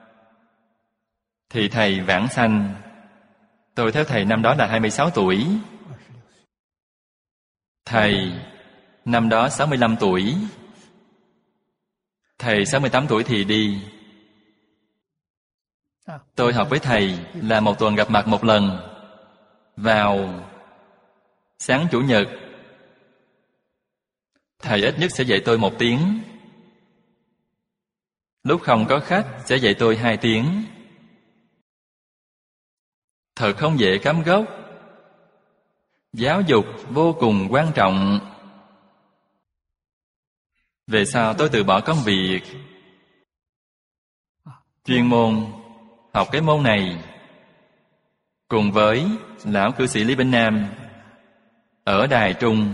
thì thầy vãng sanh. Tôi theo thầy năm đó là 26 tuổi. Thầy năm đó 65 tuổi. Thầy 68 tuổi thì đi. Tôi học với thầy là một tuần gặp mặt một lần. Vào sáng Chủ nhật, thầy ít nhất sẽ dạy tôi 1 tiếng. Lúc không có khách sẽ dạy tôi 2 tiếng. Thật không dễ cắm gốc. Giáo dục vô cùng quan trọng. Về sau tôi từ bỏ công việc chuyên môn học cái môn này, cùng với lão cư sĩ Lý Bỉnh Nam ở Đài Trung.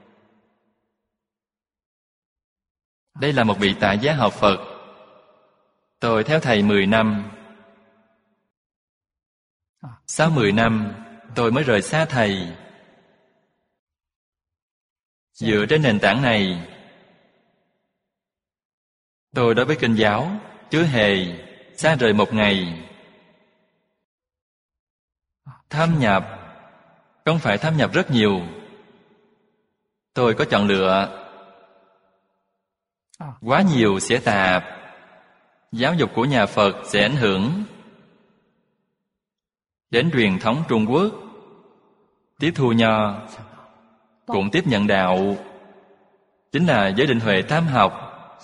Đây là một vị tại gia học Phật. Tôi theo thầy 10 năm. Sau 10 năm tôi mới rời xa thầy. Dựa trên nền tảng này, tôi đối với kinh giáo chưa hề xa rời một ngày. Thâm nhập, không phải thâm nhập rất nhiều. Tôi có chọn lựa. Quá nhiều sẽ tạp. Giáo dục của nhà Phật sẽ ảnh hưởng đến truyền thống Trung Quốc. Tiếp thu nho, cũng tiếp nhận đạo, chính là giới định huệ tam học.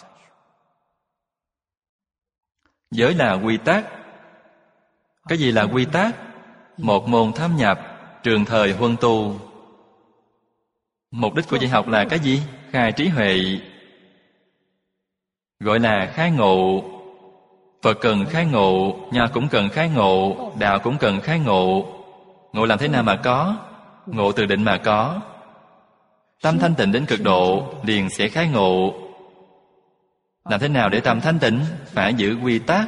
Giới là quy tắc. Cái gì là quy tắc? Một môn thâm nhập, trường thời huân tu. Mục đích của dạy học là cái gì? Khai trí huệ, gọi là khai ngộ. Phật cần khai ngộ, Nho cũng cần khai ngộ, đạo cũng cần khai ngộ. Ngộ làm thế nào mà có? Ngộ từ định mà có. Tâm thanh tịnh đến cực độ liền sẽ khai ngộ. Làm thế nào để tâm thanh tịnh? Phải giữ quy tắc.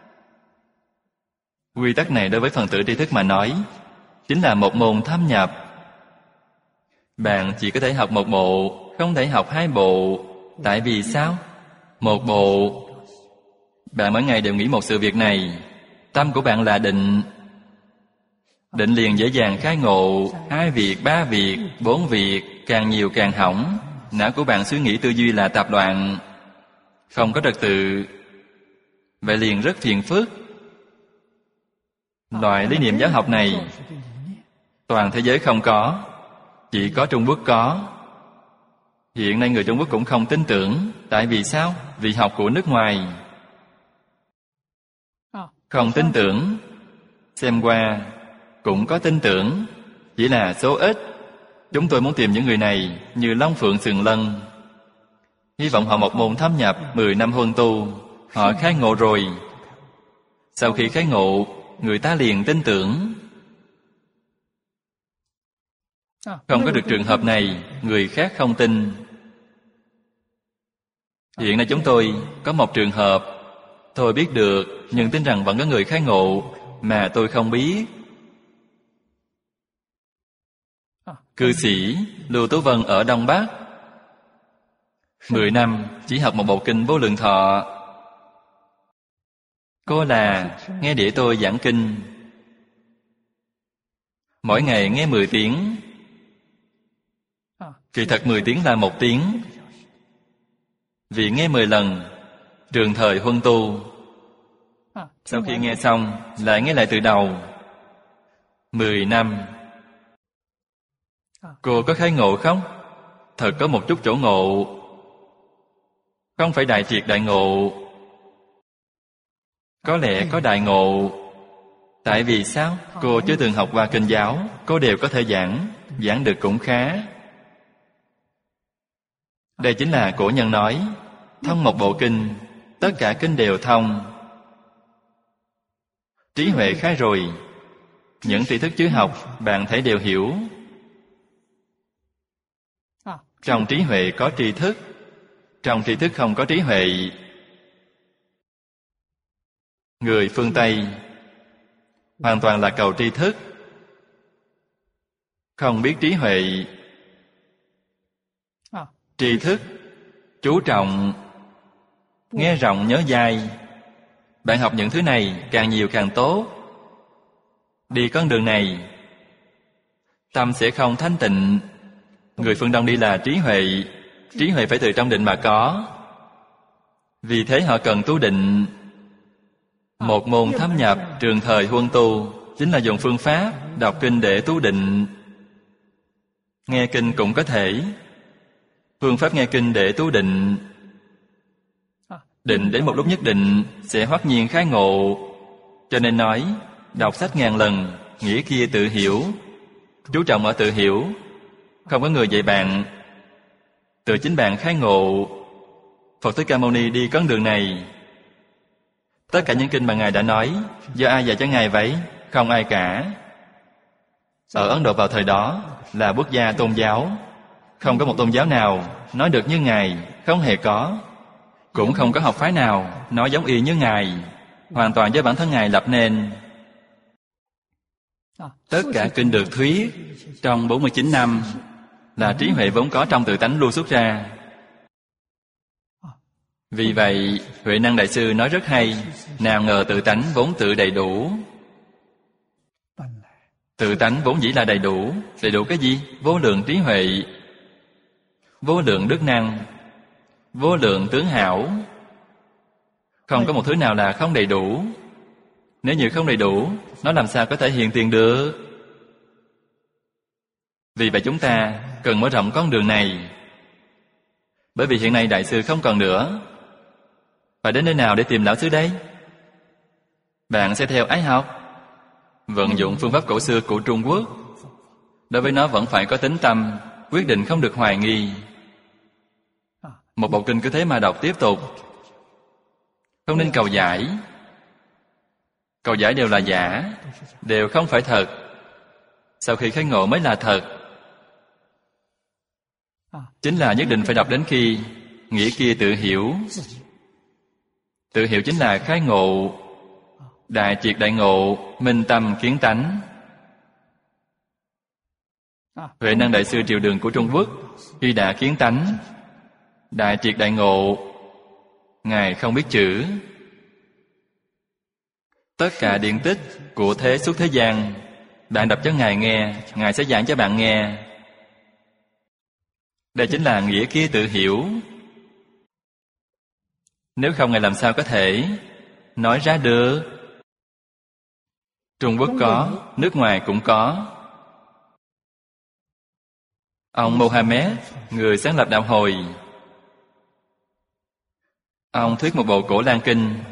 Quy tắc này đối với phần tử tri thức mà nói, chính là một môn thâm nhập. Bạn chỉ có thể học một bộ, không thể học 2 bộ. Tại vì sao? Một bộ, bạn mỗi ngày đều nghĩ một sự việc này. Tâm của bạn là định. Định liền dễ dàng khai ngộ. 2 việc, 3 việc, 4 việc, càng nhiều càng hỏng. Não của bạn suy nghĩ tư duy là tạp loạn, không có trật tự. Vậy liền rất phiền phức. Loại lý niệm giáo học này toàn thế giới không có, chỉ có Trung Quốc có. Hiện nay người Trung Quốc cũng không tin tưởng. Tại vì sao? Vì học của nước ngoài. Không tin tưởng. Xem qua cũng có tin tưởng, chỉ là số ít. Chúng tôi muốn tìm những người này như Long Phượng Sừng Lân. Hy vọng họ một môn thâm nhập 10 năm huân tu. Họ khai ngộ rồi. Sau khi khai ngộ, người ta liền tin tưởng. Không có được trường hợp này, người khác không tin. Hiện nay chúng tôi có một trường hợp, tôi biết được, nhưng tin rằng vẫn có người khai ngộ mà tôi không biết. Cư sĩ Lưu Tú Vân ở Đông Bắc, 10 năm chỉ học một bộ kinh Vô Lượng Thọ. Cô là nghe đĩa tôi giảng kinh, mỗi ngày nghe 10 tiếng. Kỳ thật 10 tiếng là 1 tiếng. Vì nghe 10 lần, trường thời huân tu. Sau khi nghe xong, lại nghe lại từ đầu. 10 năm. Cô có khai ngộ không? Thật có một chút chỗ ngộ. Không phải đại triệt đại ngộ. Có lẽ có đại ngộ. Tại vì sao? Cô chưa từng học qua kinh giáo, cô đều có thể giảng, giảng được cũng khá. Đây chính là cổ nhân nói, thông một bộ kinh, tất cả kinh đều thông. Trí huệ khai rồi, những tri thức chứ học bạn thấy đều hiểu. Trong trí huệ có tri thức, trong tri thức không có trí huệ. Người phương Tây hoàn toàn là cầu tri thức, không biết trí huệ. tri thức, chú trọng, nghe rộng nhớ dai. Bạn học những thứ này càng nhiều càng tốt. Đi con đường này, tâm sẽ không thanh tịnh. Người phương Đông đi là trí huệ. Trí huệ phải từ trong định mà có. Vì thế họ cần tu định. Một môn thâm nhập trường thời huân tu chính là dùng phương pháp đọc kinh để tu định. Nghe kinh cũng có thể. Phương pháp nghe kinh để tu định. Định đến một lúc nhất định sẽ hoắc nhiên khai ngộ. Cho nên nói, đọc sách ngàn lần, nghĩa kia tự hiểu. Chú trọng ở tự hiểu. Không có người dạy bạn. Tự chính bạn khai ngộ. Phật Thích Ca Mâu Ni đi con đường này. Tất cả những kinh mà Ngài đã nói, do ai dạy cho Ngài vậy? Không ai cả. Ở Ấn Độ vào thời đó là quốc gia tôn giáo. Không có một tôn giáo nào nói được như Ngài, không hề có. Cũng không có học phái nào nói giống y như Ngài. Hoàn toàn do bản thân Ngài lập nên. Tất cả kinh được thuyết trong 49 năm là trí huệ vốn có trong tự tánh lưu xuất ra. Vì vậy, Huệ Năng Đại Sư nói rất hay. Nào ngờ tự tánh vốn tự đầy đủ. Tự tánh vốn dĩ là đầy đủ. Đầy đủ cái gì? Vô lượng trí huệ, vô lượng đức năng, vô lượng tướng hảo. Không có một thứ nào là không đầy đủ. Nếu như không đầy đủ, nó làm sao có thể hiện tiền được? Vì vậy chúng ta cần mở rộng con đường này. Bởi vì hiện nay Đại sư không còn nữa. Phải đến nơi nào để tìm lão sư đây? Bạn sẽ theo ái học, vận dụng phương pháp cổ xưa của Trung Quốc. Đối với nó vẫn phải có tín tâm, quyết định không được hoài nghi. Một bộ kinh cứ thế mà đọc tiếp tục. Không nên cầu giải. Cầu giải đều là giả, đều không phải thật. Sau khi khai ngộ mới là thật. Chính là nhất định phải đọc đến khi nghĩa kia tự hiểu. Tự hiểu chính là khai ngộ, đại triệt đại ngộ, minh tâm kiến tánh. Huệ Năng Đại Sư triều đường của Trung Quốc, khi đã kiến tánh, đại triệt đại ngộ, Ngài không biết chữ. Tất cả điển tích của thế xuất thế gian, bạn đọc cho Ngài nghe, Ngài sẽ giảng cho bạn nghe. Đây chính là nghĩa kia tự hiểu. Nếu không Ngài làm sao có thể nói ra được? Trung Quốc có, nước ngoài cũng có. Ông Mohammed, người sáng lập đạo Hồi, ông thuyết một bộ Cổ Lan Kinh.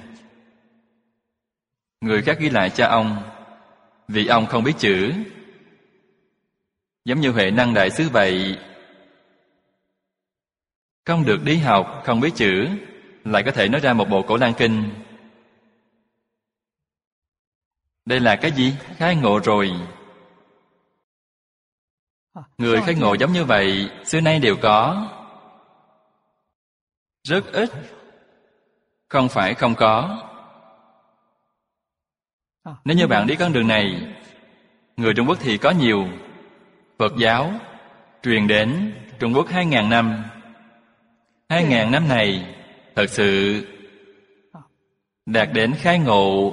Người khác ghi lại cho ông, vì ông không biết chữ. Giống như Huệ Năng Đại Sư vậy. Không được đi học, không biết chữ, lại có thể nói ra một bộ Cổ Lan Kinh. Đây là cái gì? Khai ngộ rồi. Người khai ngộ giống như vậy xưa nay đều có. Rất ít. Không phải không có. Nếu như bạn đi con đường này, người Trung Quốc thì có nhiều. Phật giáo truyền đến Trung Quốc 2.000 năm. 2.000 năm này thật sự đạt đến khai ngộ.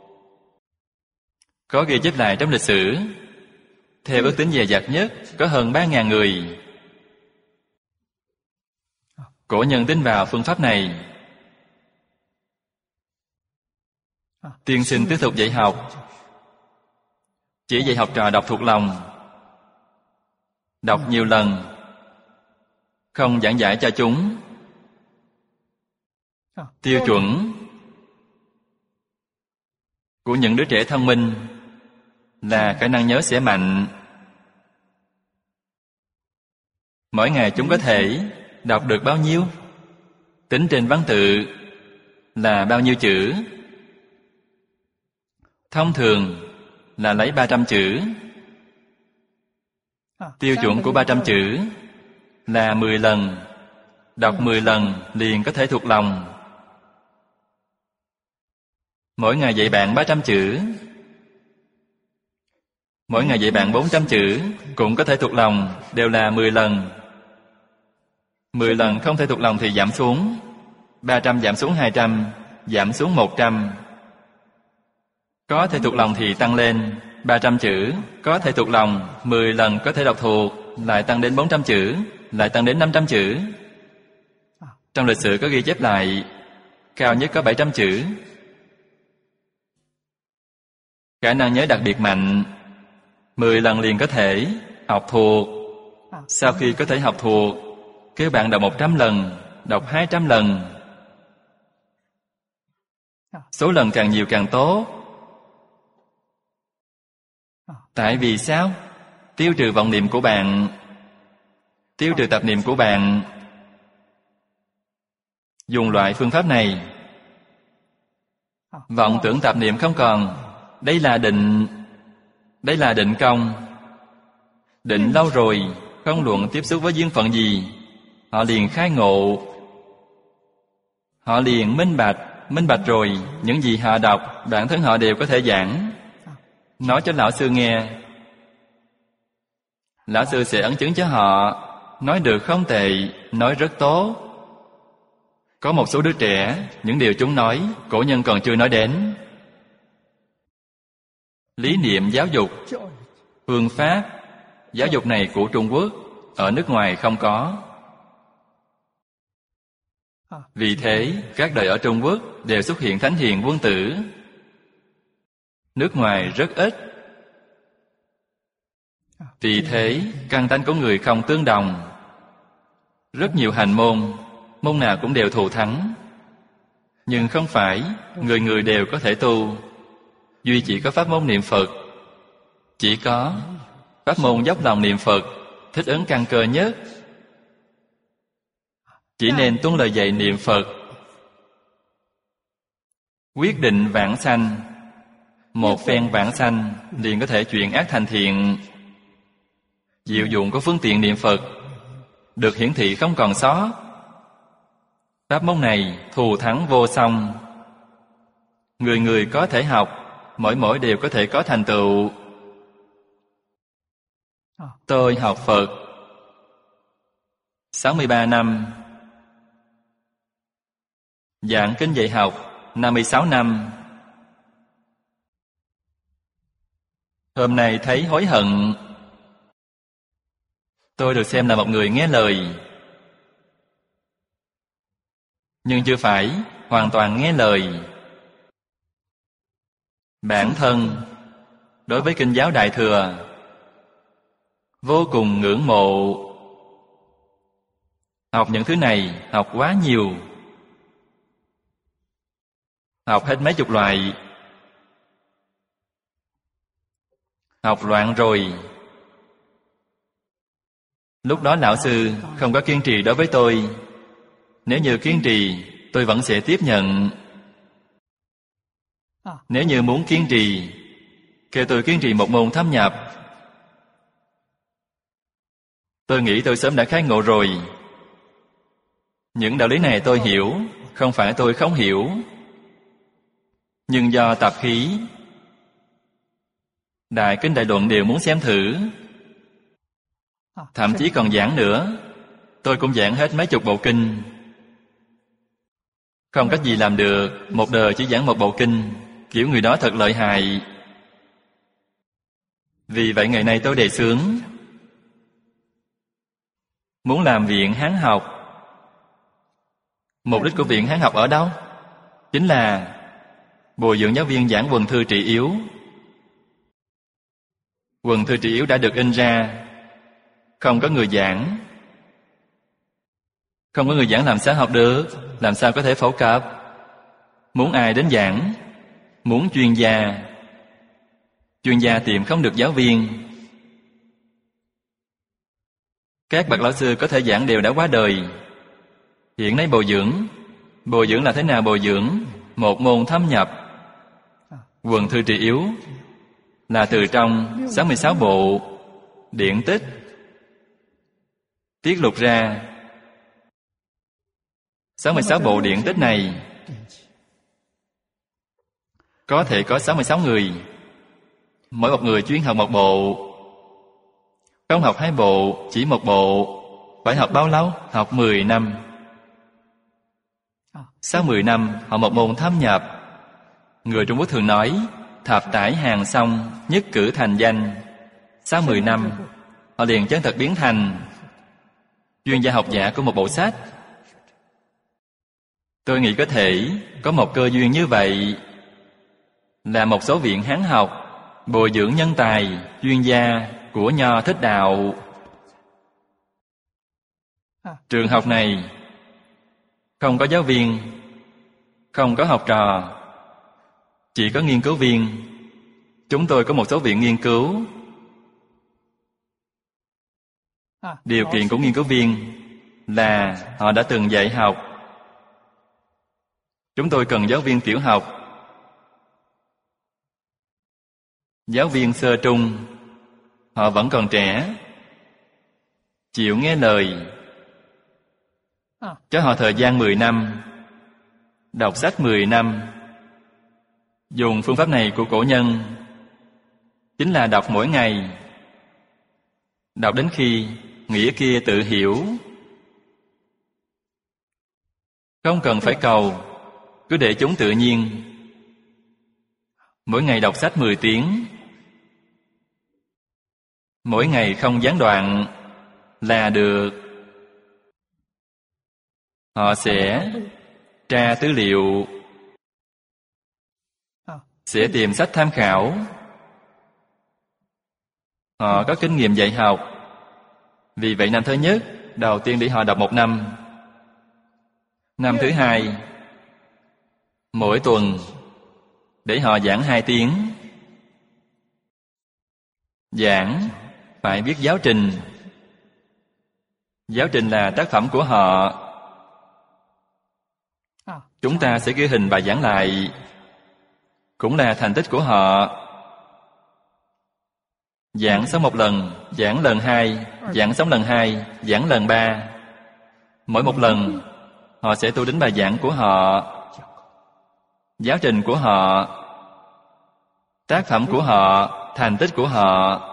Có ghi chép lại trong lịch sử. Theo ước tính dè dặt nhất, có hơn 3.000 người. Cổ nhân tin vào phương pháp này. Tiên sinh tiếp tục dạy học. Chỉ dạy học trò đọc thuộc lòng. Đọc nhiều lần, không giảng giải cho chúng. Tiêu chuẩn của những đứa trẻ thông minh là khả năng nhớ sẽ mạnh. Mỗi ngày chúng có thể đọc được bao nhiêu? Tính trên văn tự là bao nhiêu chữ? Thông thường là lấy 300 chữ. Tiêu chuẩn của 300 chữ là 10 lần. Đọc 10 lần liền có thể thuộc lòng. Mỗi ngày dạy bạn 300 chữ. Mỗi ngày dạy bạn 400 chữ cũng có thể thuộc lòng, đều là 10 lần. 10 lần không thể thuộc lòng thì giảm xuống. 300 giảm xuống 200, giảm xuống 100. Có thể thuộc lòng thì tăng lên 300 chữ. Có thể thuộc lòng 10 lần có thể đọc thuộc, lại tăng đến 400 chữ, lại tăng đến 500 chữ. Trong lịch sử có ghi chép lại, cao nhất có 700 chữ. Khả năng nhớ đặc biệt mạnh, 10 lần liền có thể học thuộc. Sau khi có thể học thuộc, kêu bạn đọc 100 lần, đọc 200 lần. Số lần càng nhiều càng tốt. Tại vì sao? Tiêu trừ vọng niệm của bạn, tiêu trừ tạp niệm của bạn. Dùng loại phương pháp này, vọng tưởng tạp niệm không còn. Đây là định, đây là định công. Định lâu rồi, không luận tiếp xúc với duyên phận gì, họ liền khai ngộ, họ liền minh bạch rồi, những gì họ đọc, bản thân họ đều có thể giảng, nói cho lão sư nghe. Lão sư sẽ ấn chứng cho họ, nói được không tệ, nói rất tốt. Có một số đứa trẻ, những điều chúng nói, cổ nhân còn chưa nói đến. Lý niệm giáo dục, phương pháp giáo dục này của Trung Quốc, ở nước ngoài không có. Vì thế, các đời ở Trung Quốc đều xuất hiện thánh hiền quân tử. Nước ngoài rất ít. Vì thế, căn tánh của người không tương đồng. Rất nhiều hành môn, môn nào cũng đều thù thắng. Nhưng không phải người người đều có thể tu. Duy chỉ có pháp môn niệm Phật, chỉ có pháp môn dốc lòng niệm Phật thích ứng căn cơ nhất. Chỉ nên tuân lời dạy niệm Phật, quyết định vãng sanh. Một phen vãng sanh liền có thể chuyển ác thành thiện. Diệu dụng của phương tiện niệm Phật được hiển thị không còn sót. Pháp môn này thù thắng vô song. Người người có thể học, mỗi đều có thể có thành tựu. Tôi học Phật 63 năm, giảng kinh dạy học 56 năm. Hôm nay thấy hối hận. Tôi được xem là một người nghe lời, nhưng chưa phải hoàn toàn nghe lời. Bản thân đối với kinh giáo Đại Thừa vô cùng ngưỡng mộ. Học những thứ này học quá nhiều, học hết mấy chục loại, học loạn rồi. Lúc đó lão sư không có kiên trì đối với tôi. Nếu như kiên trì, tôi vẫn sẽ tiếp nhận. Nếu như muốn kiên trì, kêu tôi kiên trì một môn thâm nhập, tôi nghĩ tôi sớm đã khai ngộ rồi. Những đạo lý này tôi hiểu, không phải tôi không hiểu. Nhưng do tập khí, Đại Kinh Đại Luận đều muốn xem thử. Thậm chí còn giảng nữa. Tôi cũng giảng hết mấy chục bộ kinh. Không cách gì làm được, một đời chỉ giảng một bộ kinh, kiểu người đó thật lợi hại. Vì vậy ngày nay tôi đề xướng muốn làm viện Hán học. Mục đích của viện Hán học ở đâu? Chính là bồi dưỡng giáo viên giảng quần thư trị yếu. Quần thư trị yếu đã được in ra, không có người giảng. Không có người giảng làm sao học được, làm sao có thể phổ cập. Muốn ai đến giảng? Muốn chuyên gia. Chuyên gia tìm không được giáo viên. Các bậc lão sư có thể giảng đều đã qua đời. Hiện nay bồi dưỡng. Bồi dưỡng là thế nào bồi dưỡng? Một môn thâm nhập. Quần thư trị yếu là từ trong 66 bộ điển tích tiết lục ra. 66 bộ điển tích này có thể có 66 người. Mỗi một người chuyên học một bộ, không học hai bộ, chỉ một bộ. Phải học bao lâu? Học 10 năm. Sau 10 năm, học một môn thâm nhập. Người Trung Quốc thường nói, thập tải hàng xong, nhất cử thành danh. Sau 10 năm, họ liền chân thật biến thành chuyên gia học giả của một bộ sách. Tôi nghĩ có thể có một cơ duyên như vậy, là một số viện Hán học bồi dưỡng nhân tài, chuyên gia của Nho Thích Đạo. Trường học này không có giáo viên, không có học trò, chỉ có nghiên cứu viên. Chúng tôi có một số viện nghiên cứu. Điều kiện của nghiên cứu viên là họ đã từng dạy học. Chúng tôi cần giáo viên tiểu học, giáo viên sơ trung. Họ vẫn còn trẻ, chịu nghe lời. Cho họ thời gian 10 năm, đọc sách 10 năm. Dùng phương pháp này của cổ nhân, chính là đọc mỗi ngày, đọc đến khi nghĩa kia tự hiểu. Không cần phải cầu, cứ để chúng tự nhiên. Mỗi ngày đọc sách 10 tiếng, mỗi ngày không gián đoạn là được. Họ sẽ tra tư liệu, sẽ tìm sách tham khảo. Họ có kinh nghiệm dạy học. Vì vậy năm thứ nhất, đầu tiên để họ đọc 1 năm. Năm thứ hai, mỗi tuần để họ giảng 2 tiếng. Giảng phải viết giáo trình. Giáo trình là tác phẩm của họ. Chúng ta sẽ ghi hình bài giảng lại, cũng là thành tích của họ. Giảng xong 1 lần, giảng lần 2, giảng xong lần 2, giảng lần 3. Mỗi 1 lần, họ sẽ tu đến bài giảng của họ, giáo trình của họ, tác phẩm của họ, thành tích của họ.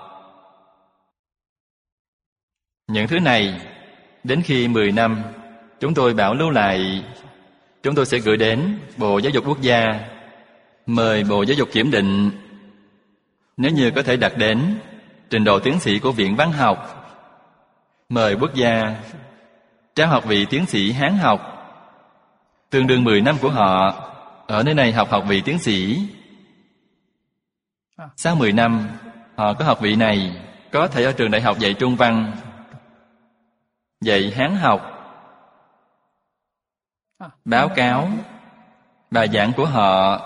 Những thứ này, đến khi 10 năm, chúng tôi bảo lưu lại. Chúng tôi sẽ gửi đến Bộ Giáo dục Quốc gia, mời Bộ Giáo dục kiểm định. Nếu như có thể đạt đến trình độ tiến sĩ của Viện Văn học, mời quốc gia trao học vị tiến sĩ Hán học, tương đương 10 năm của họ ở nơi này học học vị tiến sĩ. Sau 10 năm, họ có học vị này, có thể ở trường đại học dạy Trung văn, dạy Hán học, báo cáo bài giảng của họ.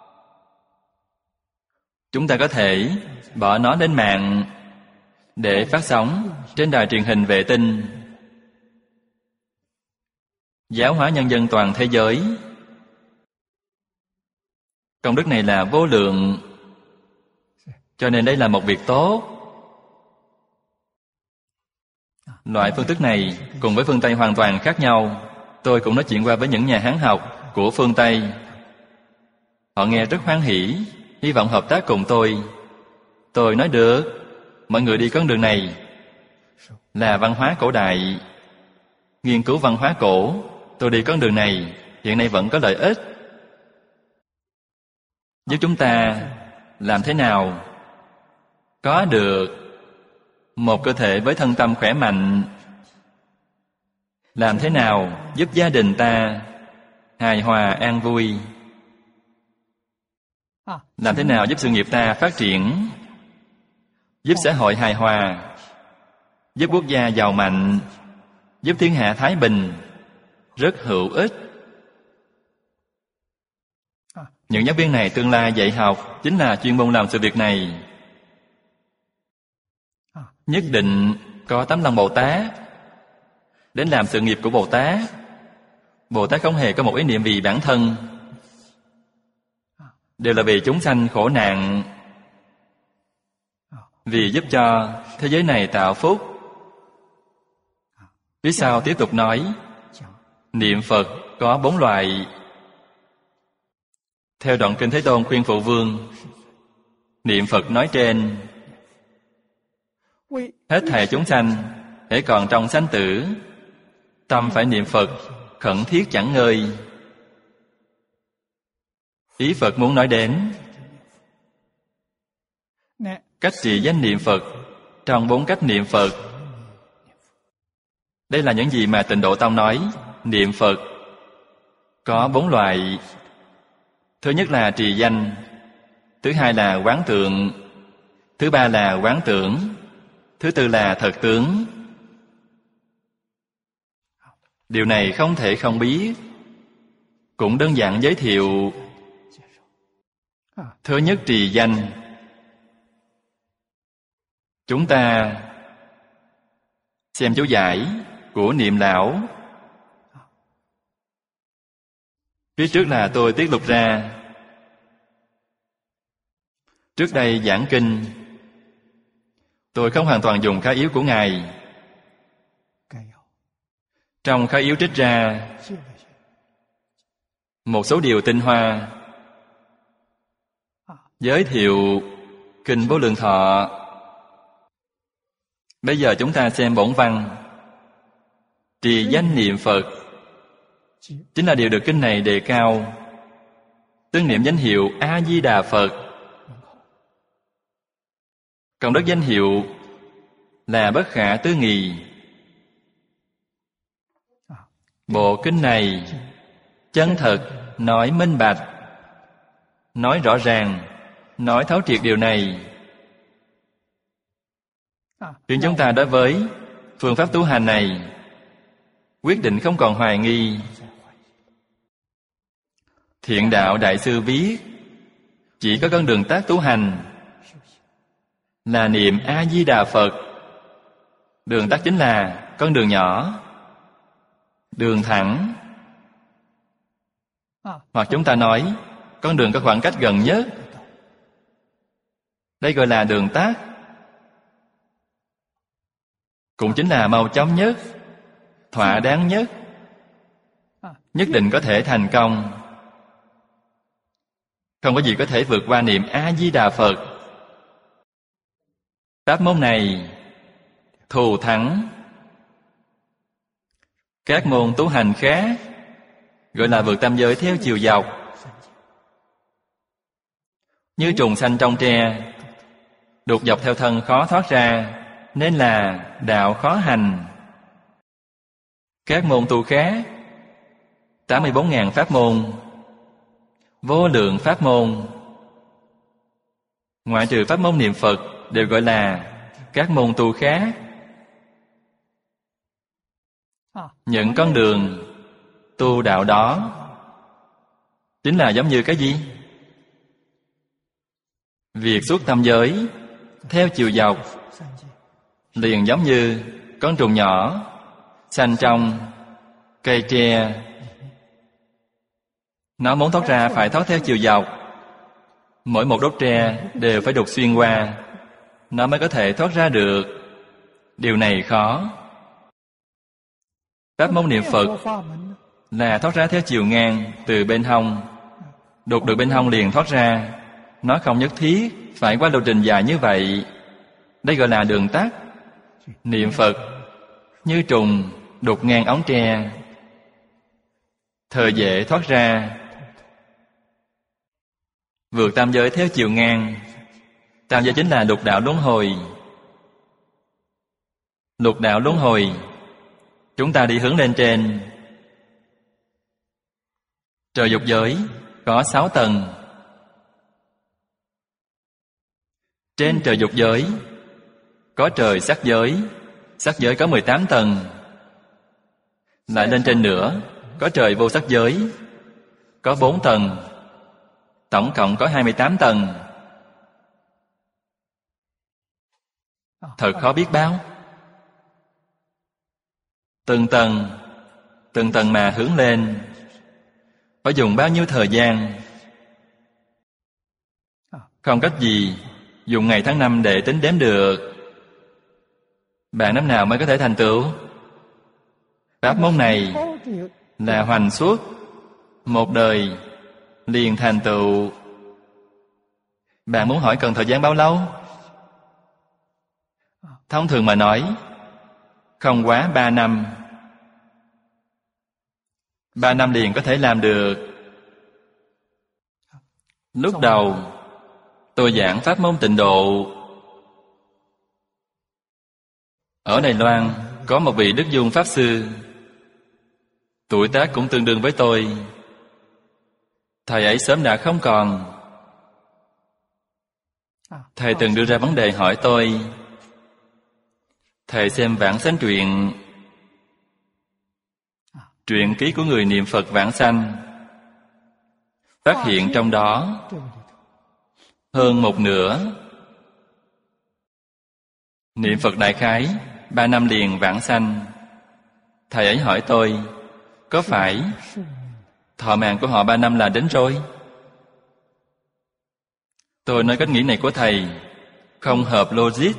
Chúng ta có thể bỏ nó lên mạng để phát sóng trên đài truyền hình vệ tinh, giáo hóa nhân dân toàn thế giới. Công đức này là vô lượng, cho nên đây là một việc tốt. Loại phương thức này cùng với phương Tây hoàn toàn khác nhau. Tôi cũng nói chuyện qua với những nhà Hán học của phương Tây. Họ nghe rất hoan hỉ, hy vọng hợp tác cùng tôi. Tôi nói được, mọi người đi con đường này là văn hóa cổ đại, nghiên cứu văn hóa cổ. Tôi đi con đường này hiện nay vẫn có lợi ích, giúp chúng ta làm thế nào có được một cơ thể với thân tâm khỏe mạnh, làm thế nào giúp gia đình ta hài hòa an vui, làm thế nào giúp sự nghiệp ta phát triển, giúp xã hội hài hòa, giúp quốc gia giàu mạnh, giúp thiên hạ thái bình. Rất hữu ích. Những giáo viên này tương lai dạy học chính là chuyên môn làm sự việc này. Nhất định có tấm lòng Bồ Tát đến làm sự nghiệp của Bồ Tát. Bồ Tát không hề có một ý niệm vì bản thân, đều là vì chúng sanh khổ nạn, vì giúp cho thế giới này tạo phúc. Phía sau tiếp tục nói, niệm Phật có 4 loại. Theo đoạn kinh Thế Tôn khuyên Phụ Vương, niệm Phật nói trên, hết thảy chúng sanh hễ còn trong sanh tử, tâm phải niệm Phật khẩn thiết chẳng ngơi. Ý Phật muốn nói đến cách trì danh niệm Phật trong 4 cách niệm Phật. Đây là những gì mà Tịnh Độ Tông nói niệm Phật có 4 loại. Thứ nhất là trì danh, thứ hai là quán tượng, thứ ba là quán tưởng, thứ tư là thật tướng. Điều này không thể không biết. Cũng đơn giản giới thiệu. Thứ nhất trì danh. Chúng ta xem chú giải của Niệm Lão. Phía trước là tôi tiết lục ra. Trước đây giảng kinh, tôi không hoàn toàn dùng khá yếu của Ngài. Trong khá yếu trích ra một số điều tinh hoa, giới thiệu kinh Vô Lượng Thọ. Bây giờ chúng ta xem bổn văn. Trì danh niệm Phật chính là điều được kinh này đề cao. Tương niệm danh hiệu A-di-đà Phật. Công đức danh hiệu là bất khả tư nghị. Bộ kinh này chân thật, nói minh bạch, nói rõ ràng, nói thấu triệt điều này, khiến chúng ta đối với phương pháp tu hành này quyết định không còn hoài nghi. Thiện Đạo Đại Sư viết chỉ có con đường tắt tu hành là niệm A-di-đà Phật. Đường tắt chính là con đường nhỏ, đường thẳng. Hoặc chúng ta nói con đường có khoảng cách gần nhất. Đây gọi là đường tắt. Cũng chính là mau chóng nhất, thỏa đáng nhất, nhất định có thể thành công. Không có gì có thể vượt qua niệm A-di-đà Phật. Pháp môn này thù thắng các môn tu hành khác, gọi là vượt tam giới theo chiều dọc. Như trùng sanh trong tre, đục dọc theo thân khó thoát ra, nên là đạo khó hành. Các môn tu khác 84.000 pháp môn, vô lượng pháp môn, ngoại trừ pháp môn niệm Phật, đều gọi là các môn tu khác. Những con đường tu đạo đó chính là giống như cái gì? Việc xuất tam giới theo chiều dọc liền giống như con trùng nhỏ sanh trong cây tre. Nó muốn thoát ra phải thoát theo chiều dọc. Mỗi một đốt tre đều phải đục xuyên qua, nó mới có thể thoát ra được. Điều này khó. Pháp môn niệm Phật là thoát ra theo chiều ngang từ bên hông. Đục được bên hông liền thoát ra. Nó không nhất thiết phải qua lộ trình dài như vậy. Đây gọi là đường tắt. Niệm Phật như trùng đục ngang ống tre, thời dễ thoát ra. Vượt tam giới theo chiều ngang. Tam giới chính là lục đạo luân hồi. Lục đạo luân hồi, chúng ta đi hướng lên trên. Trời dục giới có 6 tầng. Trên trời dục giới có trời sắc giới. Sắc giới có 18 tầng. Lại lên trên nữa có trời vô sắc giới, có 4 tầng. Tổng cộng có 28 tầng. Thật khó biết bao. Từng tầng mà hướng lên, phải dùng bao nhiêu thời gian? Không cách gì dùng ngày tháng năm để tính đếm được. Bạn năm nào mới có thể thành tựu? Pháp môn này là hoành suốt một đời liền thành tựu. Bạn muốn hỏi cần thời gian bao lâu? Thông thường mà nói, không quá 3 năm. 3 năm liền có thể làm được. Lúc đầu tôi giảng pháp môn Tịnh Độ. Ở Đài Loan có một vị Đức Dung Pháp Sư, tuổi tác cũng tương đương với tôi. Thầy ấy sớm đã không còn. Thầy từng đưa ra vấn đề hỏi tôi: thầy xem Vãng Sanh Truyện, truyện ký của người niệm Phật vãng sanh, phát hiện trong đó hơn một nửa niệm Phật đại khái 3 năm liền vãng sanh. Thầy ấy hỏi tôi: có phải thọ mạng của họ 3 năm là đến rồi? Tôi nói cách nghĩ này của thầy không hợp logic.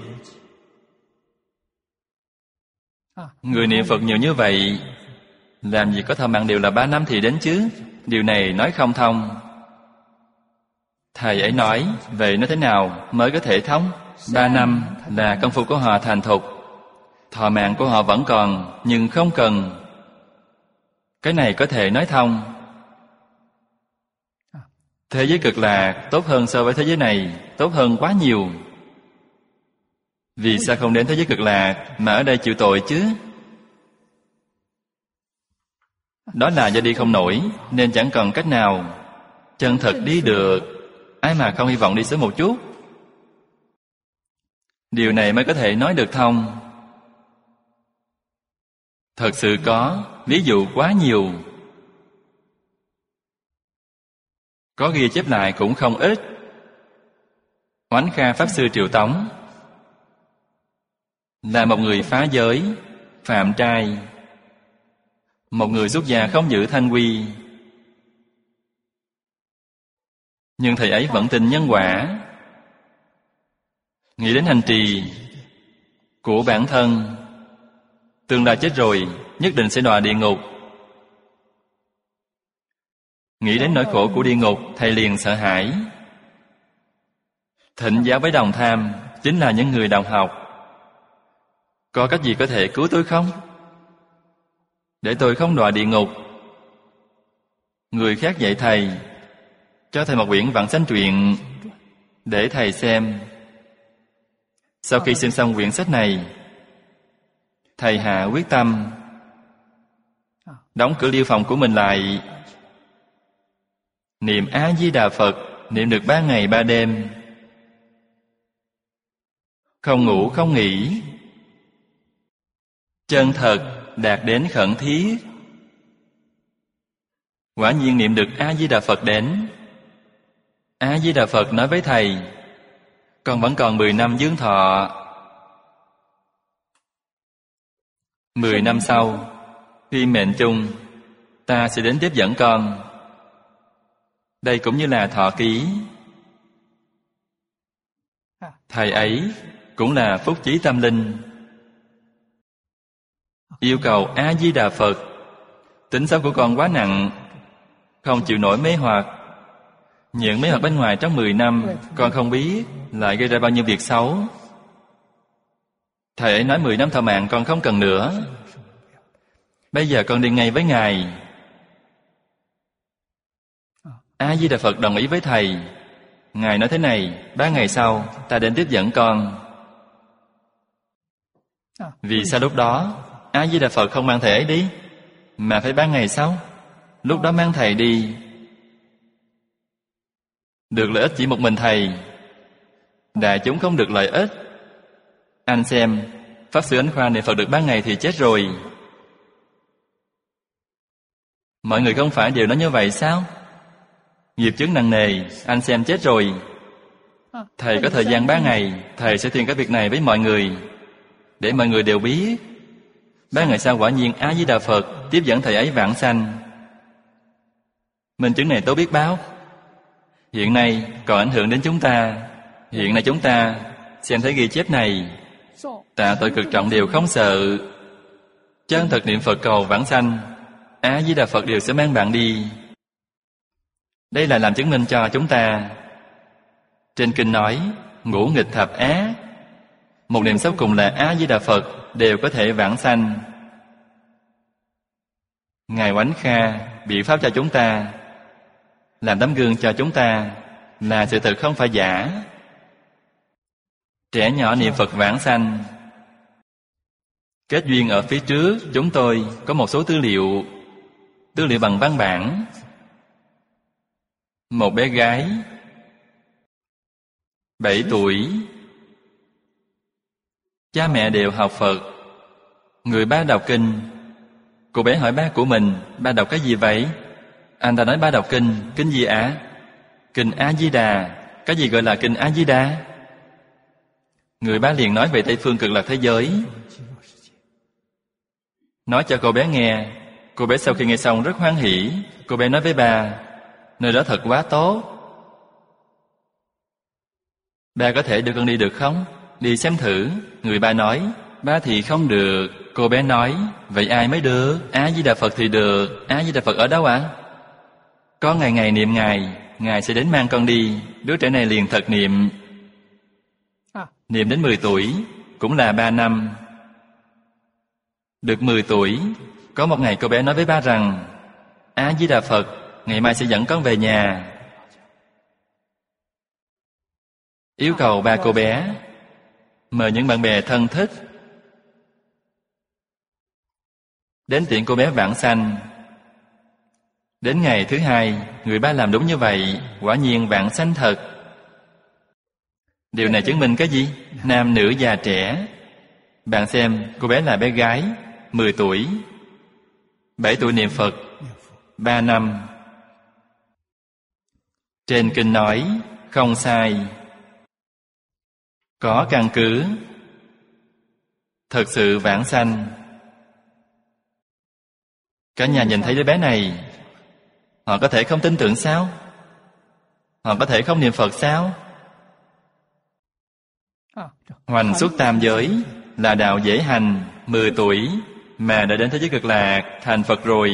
Người niệm Phật nhiều như vậy, làm gì có thọ mạng đều là 3 năm thì đến chứ? Điều này nói không thông. Thầy ấy nói: vậy nó thế nào mới có thể thông? 3 năm là công phu của họ thành thục, thọ mạng của họ vẫn còn, nhưng không cần. Cái này có thể nói thông. Thế giới cực lạc tốt hơn so với thế giới này, tốt hơn quá nhiều. Vì sao không đến thế giới cực lạc mà ở đây chịu tội chứ? Đó là do đi không nổi, nên chẳng còn cách nào. Chân thật đi được, ai mà không hy vọng đi sớm một chút. Điều này mới có thể nói được thông. Thật sự có, ví dụ quá nhiều. Có ghi chép lại cũng không ít. Oánh Kha Pháp Sư Triệu Tống là một người phá giới, phạm trai, một người xuất gia không giữ thanh quy. Nhưng thầy ấy vẫn tin nhân quả, nghĩ đến hành trì của bản thân. Tương lai chết rồi nhất định sẽ đọa địa ngục. Nghĩ đến nỗi khổ của địa ngục, thầy liền sợ hãi. Thịnh giáo với đồng tham chính là những người đồng học. Có cách gì có thể cứu tôi không? Để tôi không đọa địa ngục. Người khác dạy thầy, cho thầy một quyển Vãng Sanh Truyện để thầy xem. Sau khi xem xong quyển sách này, thầy hạ quyết tâm đóng cửa liêu phòng của mình lại, niệm A-di-đà Phật, niệm được 3 ngày 3 đêm, không ngủ không nghỉ, chân thật đạt đến khẩn thiết. Quả nhiên niệm được A-di-đà Phật đến. A-di-đà Phật nói với thầy: con vẫn còn 10 năm dương thọ. 10 năm sau, khi mệnh chung, ta sẽ đến tiếp dẫn con. Đây cũng như là thọ ký. Thầy ấy cũng là phúc chí tâm linh. Yêu cầu A-di-đà Phật: tính xấu của con quá nặng, không chịu nổi mê hoặc. Những mê hoặc bên ngoài trong 10 năm con không biết lại gây ra bao nhiêu việc xấu. Thầy ấy nói 10 năm thọ mạng con không cần nữa. Bây giờ con đi ngay với Ngài. A-di-đà Phật đồng ý với thầy. Ngài nói thế này: 3 ngày sau ta đến tiếp dẫn con. Vì sao lúc đó A-di-đà Phật không mang thầy ấy đi, mà phải 3 ngày sau? Lúc đó mang thầy đi, được lợi ích chỉ một mình thầy, đại chúng không được lợi ích. Anh xem, Pháp Sư Ánh Khoa niệm Phật được 3 ngày thì chết rồi. Mọi người không phải đều nói như vậy sao? Nghiệp chướng nặng nề, anh xem chết rồi. Thầy có thời gian 3 ngày, thầy sẽ tuyên cái việc này với mọi người, để mọi người đều biết. 3 ngày sau quả nhiên A-di-đà Phật tiếp dẫn thầy ấy vãng sanh. Minh chứng này tốt biết bao. Hiện nay còn ảnh hưởng đến chúng ta. Hiện nay chúng ta xem thấy ghi chép này, tạ tội cực trọng đều không sợ. Chân thật niệm Phật cầu vãng sanh, A-di-đà Phật đều sẽ mang bạn đi. Đây là làm chứng minh cho chúng ta. Trên kinh nói ngũ nghịch thập ác, một niệm sau cùng là A-di-đà Phật đều có thể vãng sanh. Ngài Oánh Kha biện pháp cho chúng ta, làm tấm gương cho chúng ta, là sự thật không phải giả. Trẻ nhỏ niệm Phật vãng sanh. Kết duyên ở phía trước, chúng tôi có một số tư liệu bằng văn bản. Một bé gái 7 tuổi, cha mẹ đều học Phật. Người ba đọc kinh. Cô bé hỏi ba của mình, ba đọc cái gì vậy? Anh ta nói ba đọc kinh. Kinh gì ạ? Kinh A-di-đà. Cái gì gọi là kinh A-di-đà? Người ba liền nói về Tây phương cực lạc thế giới, nói cho cô bé nghe. Cô bé sau khi nghe xong rất hoan hỉ. Cô bé nói với ba, nơi đó thật quá tốt, ba có thể đưa con đi được không? Đi xem thử. Người ba nói, ba thì không được. Cô bé nói, vậy ai mới được? A-di-đà Phật thì được. A-di-đà Phật ở đâu ạ? Con ngày ngày niệm Ngài sẽ đến mang con đi. Đứa trẻ này liền thật niệm. Niệm đến 10 tuổi, cũng là 3 năm. Được 10 tuổi, có một ngày cô bé nói với ba rằng, A-di-đà Phật, ngày mai sẽ dẫn con về nhà. Yêu cầu ba cô bé mời những bạn bè thân thích đến tiện cô bé vãng sanh. Đến ngày thứ 2, người ba làm đúng như vậy, quả nhiên vãng sanh thật. Điều này chứng minh cái gì? Nam nữ già trẻ. Bạn xem, cô bé là bé gái 10 tuổi, 7 tuổi niệm Phật 3 năm. Trên kinh nói không sai, có căn cứ, thật sự vãng sanh. Cả nhà nhìn thấy đứa bé này, họ có thể không tin tưởng sao? Họ có thể không niệm Phật sao? Hoành xuất tam giới là đạo dễ hành. 10 tuổi mà đã đến thế giới cực lạc, thành Phật rồi.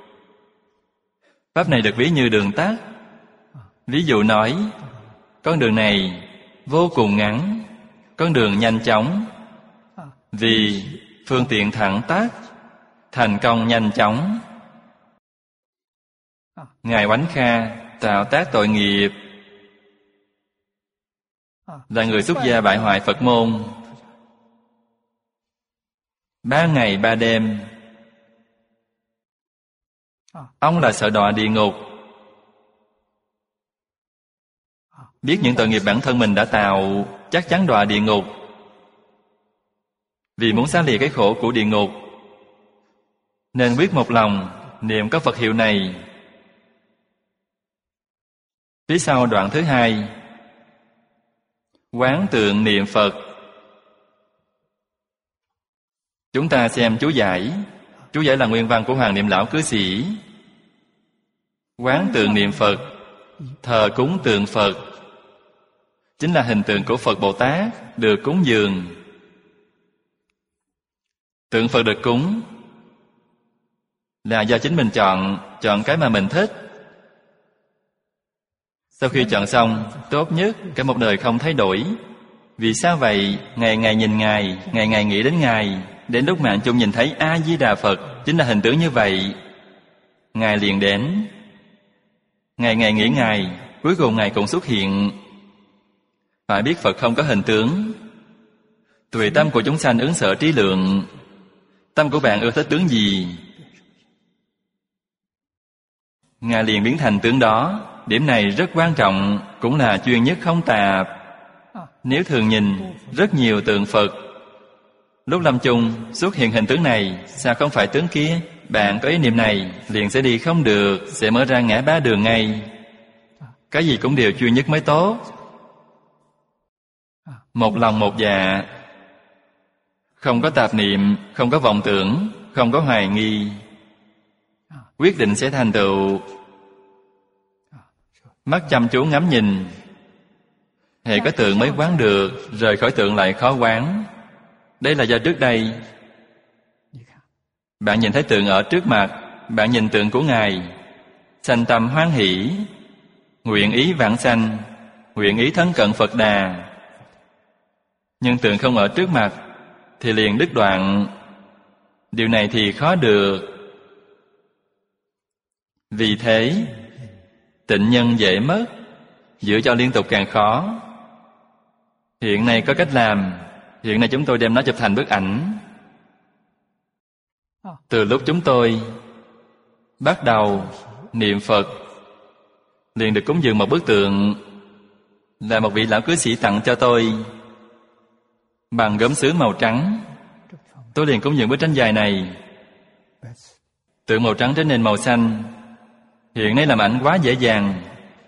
Pháp này được ví như đường tắt. Ví dụ nói, con đường này vô cùng ngắn, con đường nhanh chóng, vì phương tiện thẳng tắp, thành công nhanh chóng. Ngài Oánh Kha tạo tác tội nghiệp, là người xuất gia bại hoại Phật môn. 3 ngày 3 đêm, ông là sợ đọa địa ngục. Biết những tội nghiệp bản thân mình đã tạo, chắc chắn đọa địa ngục. Vì muốn xá lìa cái khổ của địa ngục, nên quyết một lòng niệm có Phật hiệu này. Phía sau đoạn thứ 2, quán tượng niệm Phật. Chúng ta xem chú giải. Chú giải là nguyên văn của Hoàng Niệm Lão Cư Sĩ. Quán tượng niệm Phật, thờ cúng tượng Phật, chính là hình tượng của Phật Bồ Tát được cúng dường. Tượng Phật được cúng là do chính mình chọn cái mà mình thích. Sau khi chọn xong, tốt nhất cả một đời không thay đổi. Vì sao vậy? Ngày ngày nhìn Ngài, ngày ngày nghĩ đến Ngài. Đến lúc mạng chung nhìn thấy A-di-đà Phật chính là hình tướng như vậy, Ngài liền đến. Ngày ngày nghĩ Ngài, cuối cùng Ngài cũng xuất hiện. Phải biết Phật không có hình tướng. Tùy tâm của chúng sanh ứng sở trí lượng. Tâm của bạn ưa thích tướng gì, Ngài liền biến thành tướng đó. Điểm này rất quan trọng, cũng là chuyên nhất không tạp. Nếu thường nhìn rất nhiều tượng Phật, lúc lâm chung xuất hiện hình tướng này, sao không phải tướng kia? Bạn có ý niệm này, liền sẽ đi không được, sẽ mở ra ngã ba đường ngay. Cái gì cũng đều chuyên nhất mới tốt. Một lòng một dạ, không có tạp niệm, không có vọng tưởng, không có hoài nghi, quyết định sẽ thành tựu. Mắt chăm chú ngắm nhìn, hễ có tượng mới quán được, rời khỏi tượng lại khó quán. Đây là do trước đây bạn nhìn thấy tượng ở trước mặt, bạn nhìn tượng của Ngài, sanh tâm hoan hỷ, nguyện ý vãng sanh, nguyện ý thân cận Phật Đà. Nhưng tượng không ở trước mặt, thì liền đứt đoạn. Điều này thì khó được. Vì thế, tịnh nhân dễ mất, giữ cho liên tục càng khó. Hiện nay có cách làm. Hiện nay chúng tôi đem nó chụp thành bức ảnh. Từ lúc chúng tôi bắt đầu niệm Phật, liền được cúng dường một bức tượng là một vị lão cư sĩ tặng cho tôi bằng gốm sứ màu trắng. Tôi liền cúng dường bức tranh dài này. Tượng màu trắng trên nền màu xanh. Hiện nay làm ảnh quá dễ dàng,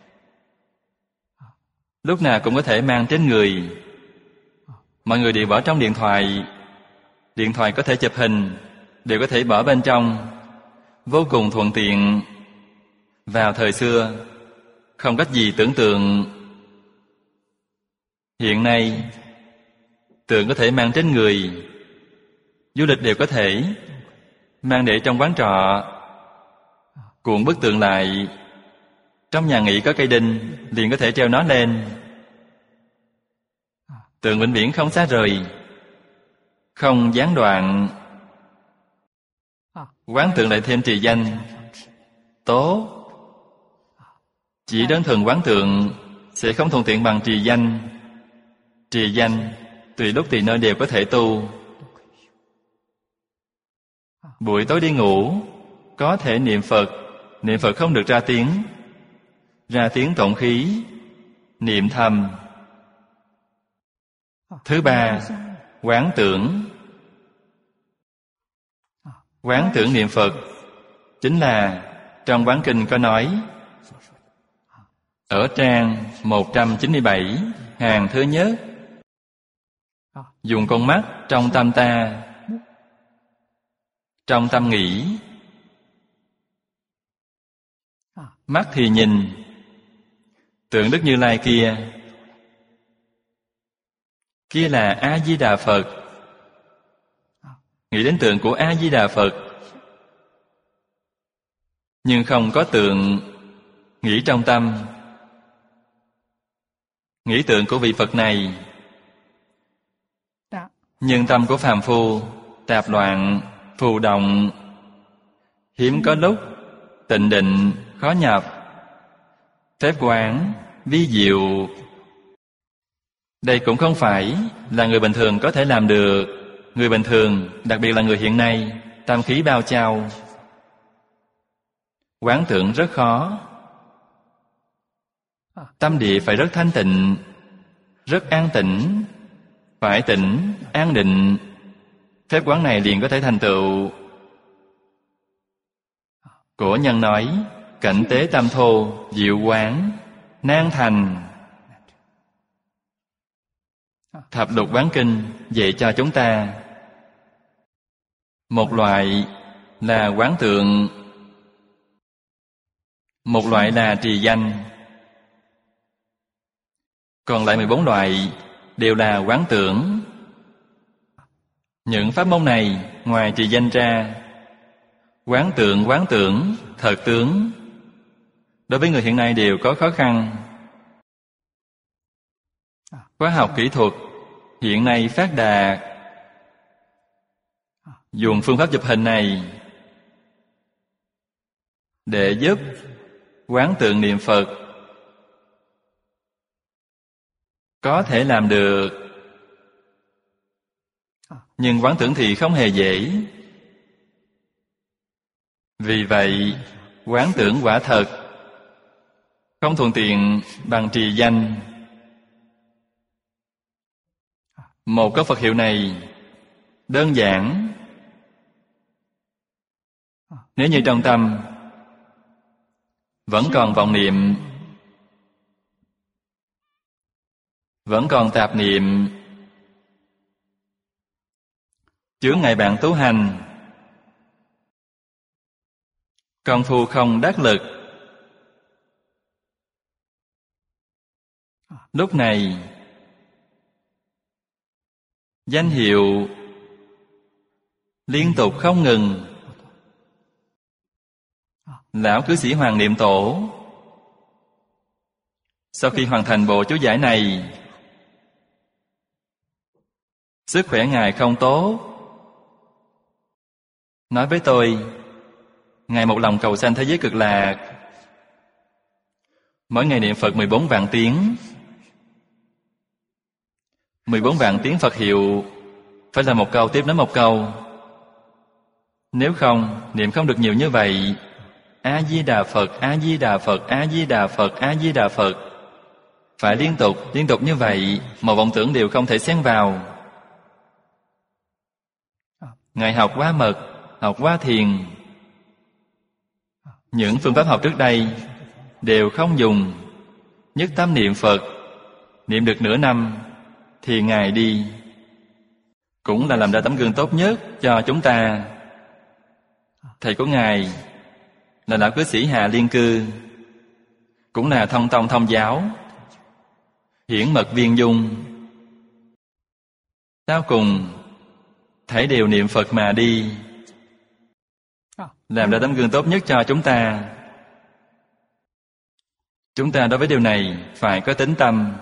lúc nào cũng có thể mang trên người. Mọi người đều bỏ trong điện thoại. Điện thoại có thể chụp hình, đều có thể bỏ bên trong. Vô cùng thuận tiện. Vào thời xưa không cách gì tưởng tượng. Hiện nay tượng có thể mang trên người. Du lịch đều có thể mang để trong quán trọ, cuộn bức tượng lại. Trong nhà nghỉ có cây đinh, liền có thể treo nó lên. Tượng vĩnh viễn không xa rời, không gián đoạn. Quán tượng lại thêm trì danh. Tốt. Chỉ đơn thuần quán tượng sẽ không thuận tiện bằng trì danh. Trì danh tùy lúc tùy nơi đều có thể tu. Buổi tối đi ngủ có thể niệm Phật. Niệm Phật không được ra tiếng. Ra tiếng tổn khí. Niệm thầm. Thứ ba, quán tưởng. Quán tưởng niệm Phật chính là trong Quán Kinh có nói. Ở trang 197, hàng thứ nhất. Dùng con mắt trong tâm ta, trong tâm nghĩ. Mắt thì nhìn tượng Đức Như Lai kia. Kia là A-di-đà Phật. Nghĩ đến tượng của A-di-đà Phật. Nhưng không có tượng. Nghĩ trong tâm. Nghĩ tượng của vị Phật này. Nhưng tâm của phàm phu tạp loạn, phù động. Hiếm có lúc tịnh định, khó nhập. Phép quán, vi diệu. Đây cũng không phải là người bình thường có thể làm được. Người bình thường, đặc biệt là người hiện nay, tâm khí bao trao. Quán tưởng rất khó. Tâm địa phải rất thanh tịnh, rất an tĩnh. Phải tĩnh, an định. Phép quán này liền có thể thành tựu. Cổ nhân nói, cảnh tế tâm thô, diệu quán, nan thành. Thập lục quán kinh dạy cho chúng ta. Một loại là quán tượng, một loại là trì danh. Còn lại 14 loại đều là quán tưởng. Những pháp môn này ngoài trì danh ra, quán tưởng, thật tướng, đối với người hiện nay đều có khó khăn. Khoa học kỹ thuật hiện nay phát đạt. Dùng phương pháp chụp hình này để giúp quán tượng niệm Phật. Có thể làm được. Nhưng quán tưởng thì không hề dễ. Vì vậy, quán tưởng quả thật không thuận tiện bằng trì danh. Một câu Phật hiệu này đơn giản. Nếu như trong tâm vẫn còn vọng niệm, vẫn còn tạp niệm, chướng ngại bạn tu hành, công phu không đắc lực, lúc này danh hiệu liên tục không ngừng. Lão cư sĩ Hoàng Niệm Tổ sau khi hoàn thành bộ chú giải này, sức khỏe Ngài không tốt. Nói với tôi, Ngài một lòng cầu sanh thế giới cực lạc, mỗi ngày niệm Phật 14 vạn tiếng. 14 vạn tiếng Phật hiệu phải là một câu tiếp nối một câu. Nếu không, niệm không được nhiều như vậy. A-di-đà Phật, A-di-đà Phật, A-di-đà Phật, A-di-đà Phật. Phải liên tục như vậy, một vọng tưởng đều không thể xen vào. Ngài học quá mật, học quá thiền. Những phương pháp học trước đây đều không dùng. Nhất tâm niệm Phật, niệm được nửa năm thì Ngài đi. Cũng là làm ra tấm gương tốt nhất cho chúng ta. Thầy của Ngài là Lão Cư Sĩ Hà Liên Cư, cũng là thông tông thông giáo, hiển mật viên dung. Sau cùng thảy đều niệm Phật mà đi, làm ra tấm gương tốt nhất cho chúng ta. Chúng ta đối với điều này phải có tín tâm.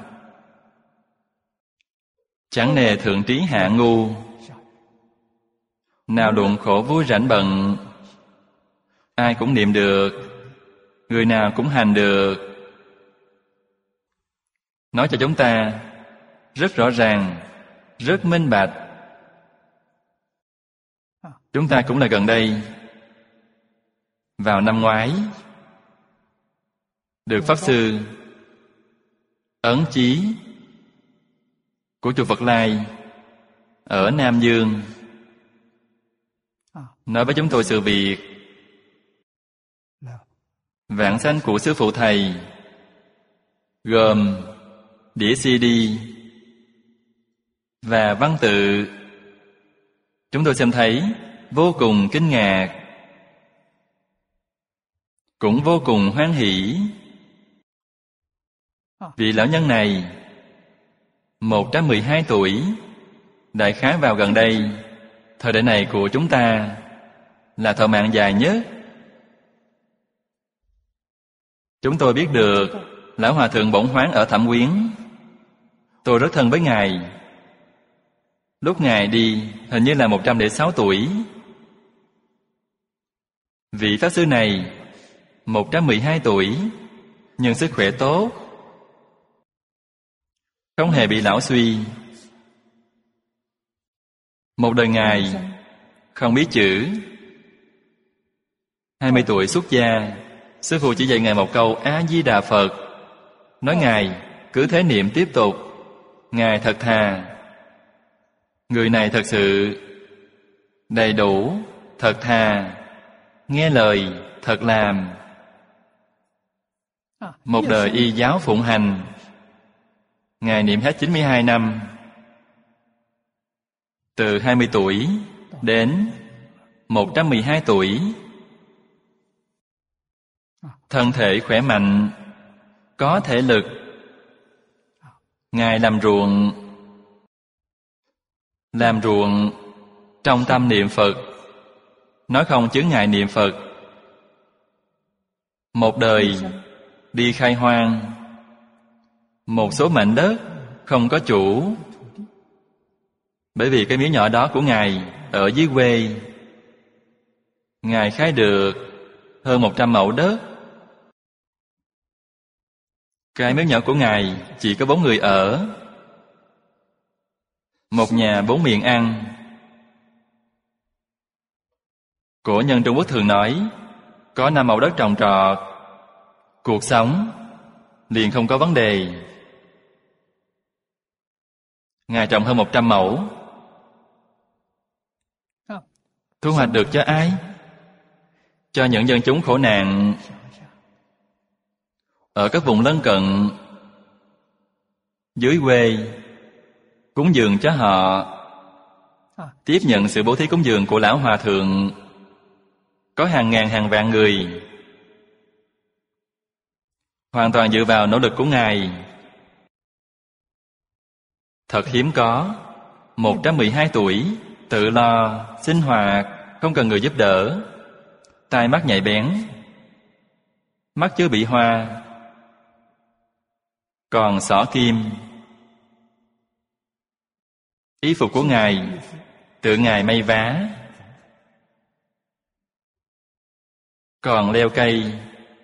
Chẳng nề thượng trí hạ ngu, nào luận khổ vui rảnh bận. Ai cũng niệm được, người nào cũng hành được. Nói cho chúng ta rất rõ ràng, rất minh bạch. Chúng ta cũng là gần đây, vào năm ngoái, được Pháp Sư ấn chí của chùa Phật Lai ở Nam Dương nói với chúng tôi sự việc vãng sanh của sư phụ thầy, gồm đĩa CD và văn tự. Chúng tôi xem thấy vô cùng kinh ngạc, cũng vô cùng hoan hỷ. Vị lão nhân này 112 tuổi, đại khái vào gần đây, thời đại này của chúng ta là thọ mạng dài nhất. Chúng tôi biết được Lão Hòa Thượng Bổn Hoán ở Thẩm Quyến. Tôi rất thân với Ngài. Lúc Ngài đi hình như là 106 tuổi. Vị Pháp Sư này 112 tuổi, nhưng sức khỏe tốt, không hề bị lão suy. Một đời Ngài không biết chữ. 20 tuổi xuất gia, sư phụ chỉ dạy Ngài một câu A-di-đà Phật, nói Ngài cứ thế niệm tiếp tục. Ngài thật thà. Người này thật sự đầy đủ, thật thà, nghe lời, thật làm. Một đời y giáo phụng hành, Ngài niệm hết 92 năm. Từ 20 tuổi đến 112 tuổi. Thân thể khỏe mạnh, có thể lực. Ngài làm ruộng trong tâm niệm Phật, nói không chướng ngại niệm Phật. Một đời đi khai hoang, một số mảnh đất không có chủ, bởi vì cái miếu nhỏ đó của Ngài ở dưới quê. Ngài khai được hơn 100 mẫu đất. Cái miếu nhỏ của Ngài chỉ có 4 người ở, một nhà 4 miệng ăn. Cổ nhân Trung Quốc thường nói, có 5 mẫu đất trồng trọt, cuộc sống liền không có vấn đề. Ngài trồng hơn 100 mẫu. Thu hoạch được cho ai? Cho những dân chúng khổ nạn ở các vùng lân cận dưới quê, cúng dường cho họ. Tiếp nhận sự bố thí cúng dường của Lão Hòa Thượng có hàng ngàn hàng vạn người, hoàn toàn dựa vào nỗ lực của Ngài. Thật hiếm có. 112 tuổi, tự lo, sinh hoạt, không cần người giúp đỡ. Tai mắt nhạy bén, mắt chưa bị hoa, còn xỏ kim. Y phục của Ngài tự Ngài may vá. Còn leo cây,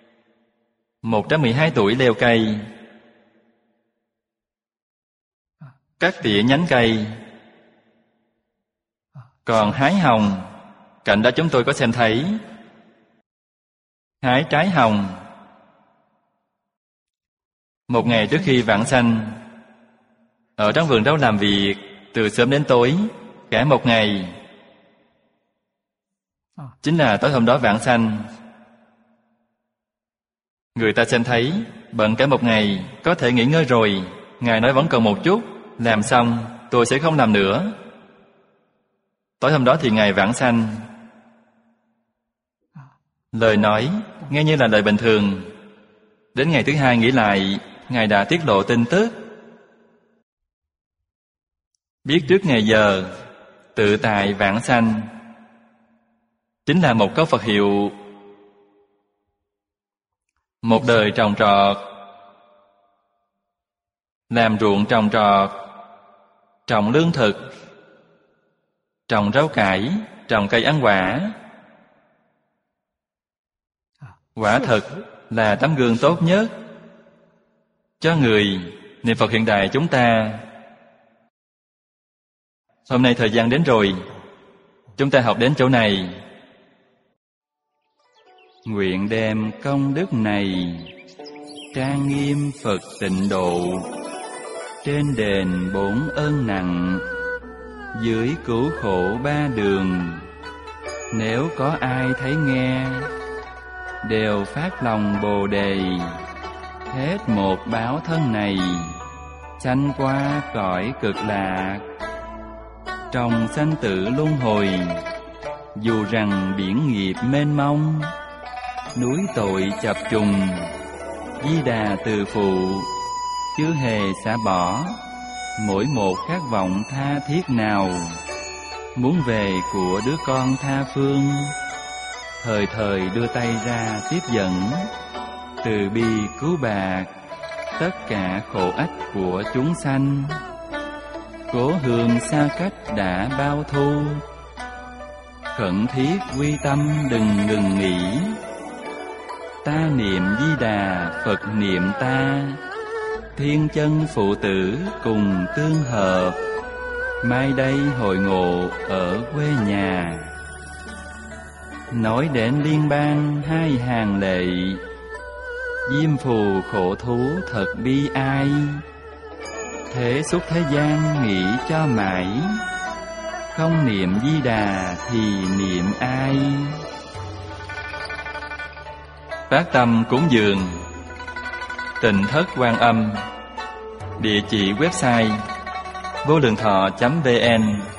112 tuổi leo cây, cắt tỉa nhánh cây. Còn hái hồng, cạnh đó chúng tôi có xem thấy. Hái trái hồng. Một ngày trước khi vãng sanh, ở trong vườn rau làm việc từ sớm đến tối, cả một ngày. Chính là tối hôm đó vãng sanh. Người ta xem thấy, bận cả một ngày, có thể nghỉ ngơi rồi. Ngài nói vẫn còn một chút, làm xong tôi sẽ không làm nữa. Tối hôm đó thì Ngài vãng sanh. Lời nói nghe như là lời bình thường. Đến ngày thứ hai nghĩ lại, Ngài đã tiết lộ tin tức. Biết trước ngày giờ, tự tại vãng sanh, chính là một câu Phật hiệu. Một đời trồng trọt, làm ruộng trồng trọt, trồng lương thực, trồng rau cải, trồng cây ăn quả. Quả thật là tấm gương tốt nhất cho người niệm Phật hiện đại chúng ta. Hôm nay thời gian đến rồi, chúng ta học đến chỗ này. Nguyện đem công đức này trang nghiêm Phật tịnh độ, trên đền bốn ơn nặng, dưới cứu khổ ba đường. Nếu có ai thấy nghe, đều phát lòng Bồ Đề, hết một báo thân này, sanh qua cõi cực lạc. Trong sanh tử luân hồi, dù rằng biển nghiệp mênh mông, núi tội chập trùng, Di Đà từ phụ chưa hề xả bỏ mỗi một khát vọng tha thiết nào. Muốn về của đứa con tha phương, thời thời đưa tay ra tiếp dẫn, từ bi cứu bạc tất cả khổ ách của chúng sanh. Cố hương xa cách đã bao thu, khẩn thiết quy tâm đừng ngừng nghỉ. Ta niệm Di Đà, Phật niệm ta, thiên chân phụ tử cùng tương hợp. Mai đây hội ngộ ở quê nhà, nói đến liên bang hai hàng lệ. Diêm phù khổ thú thật bi ai, thế xuất thế gian nghĩ cho mãi. Không niệm Di Đà thì niệm ai? Phát tâm cúng dường Tịnh Thất Quan Âm. Địa chỉ website vô lượng thọ.vn.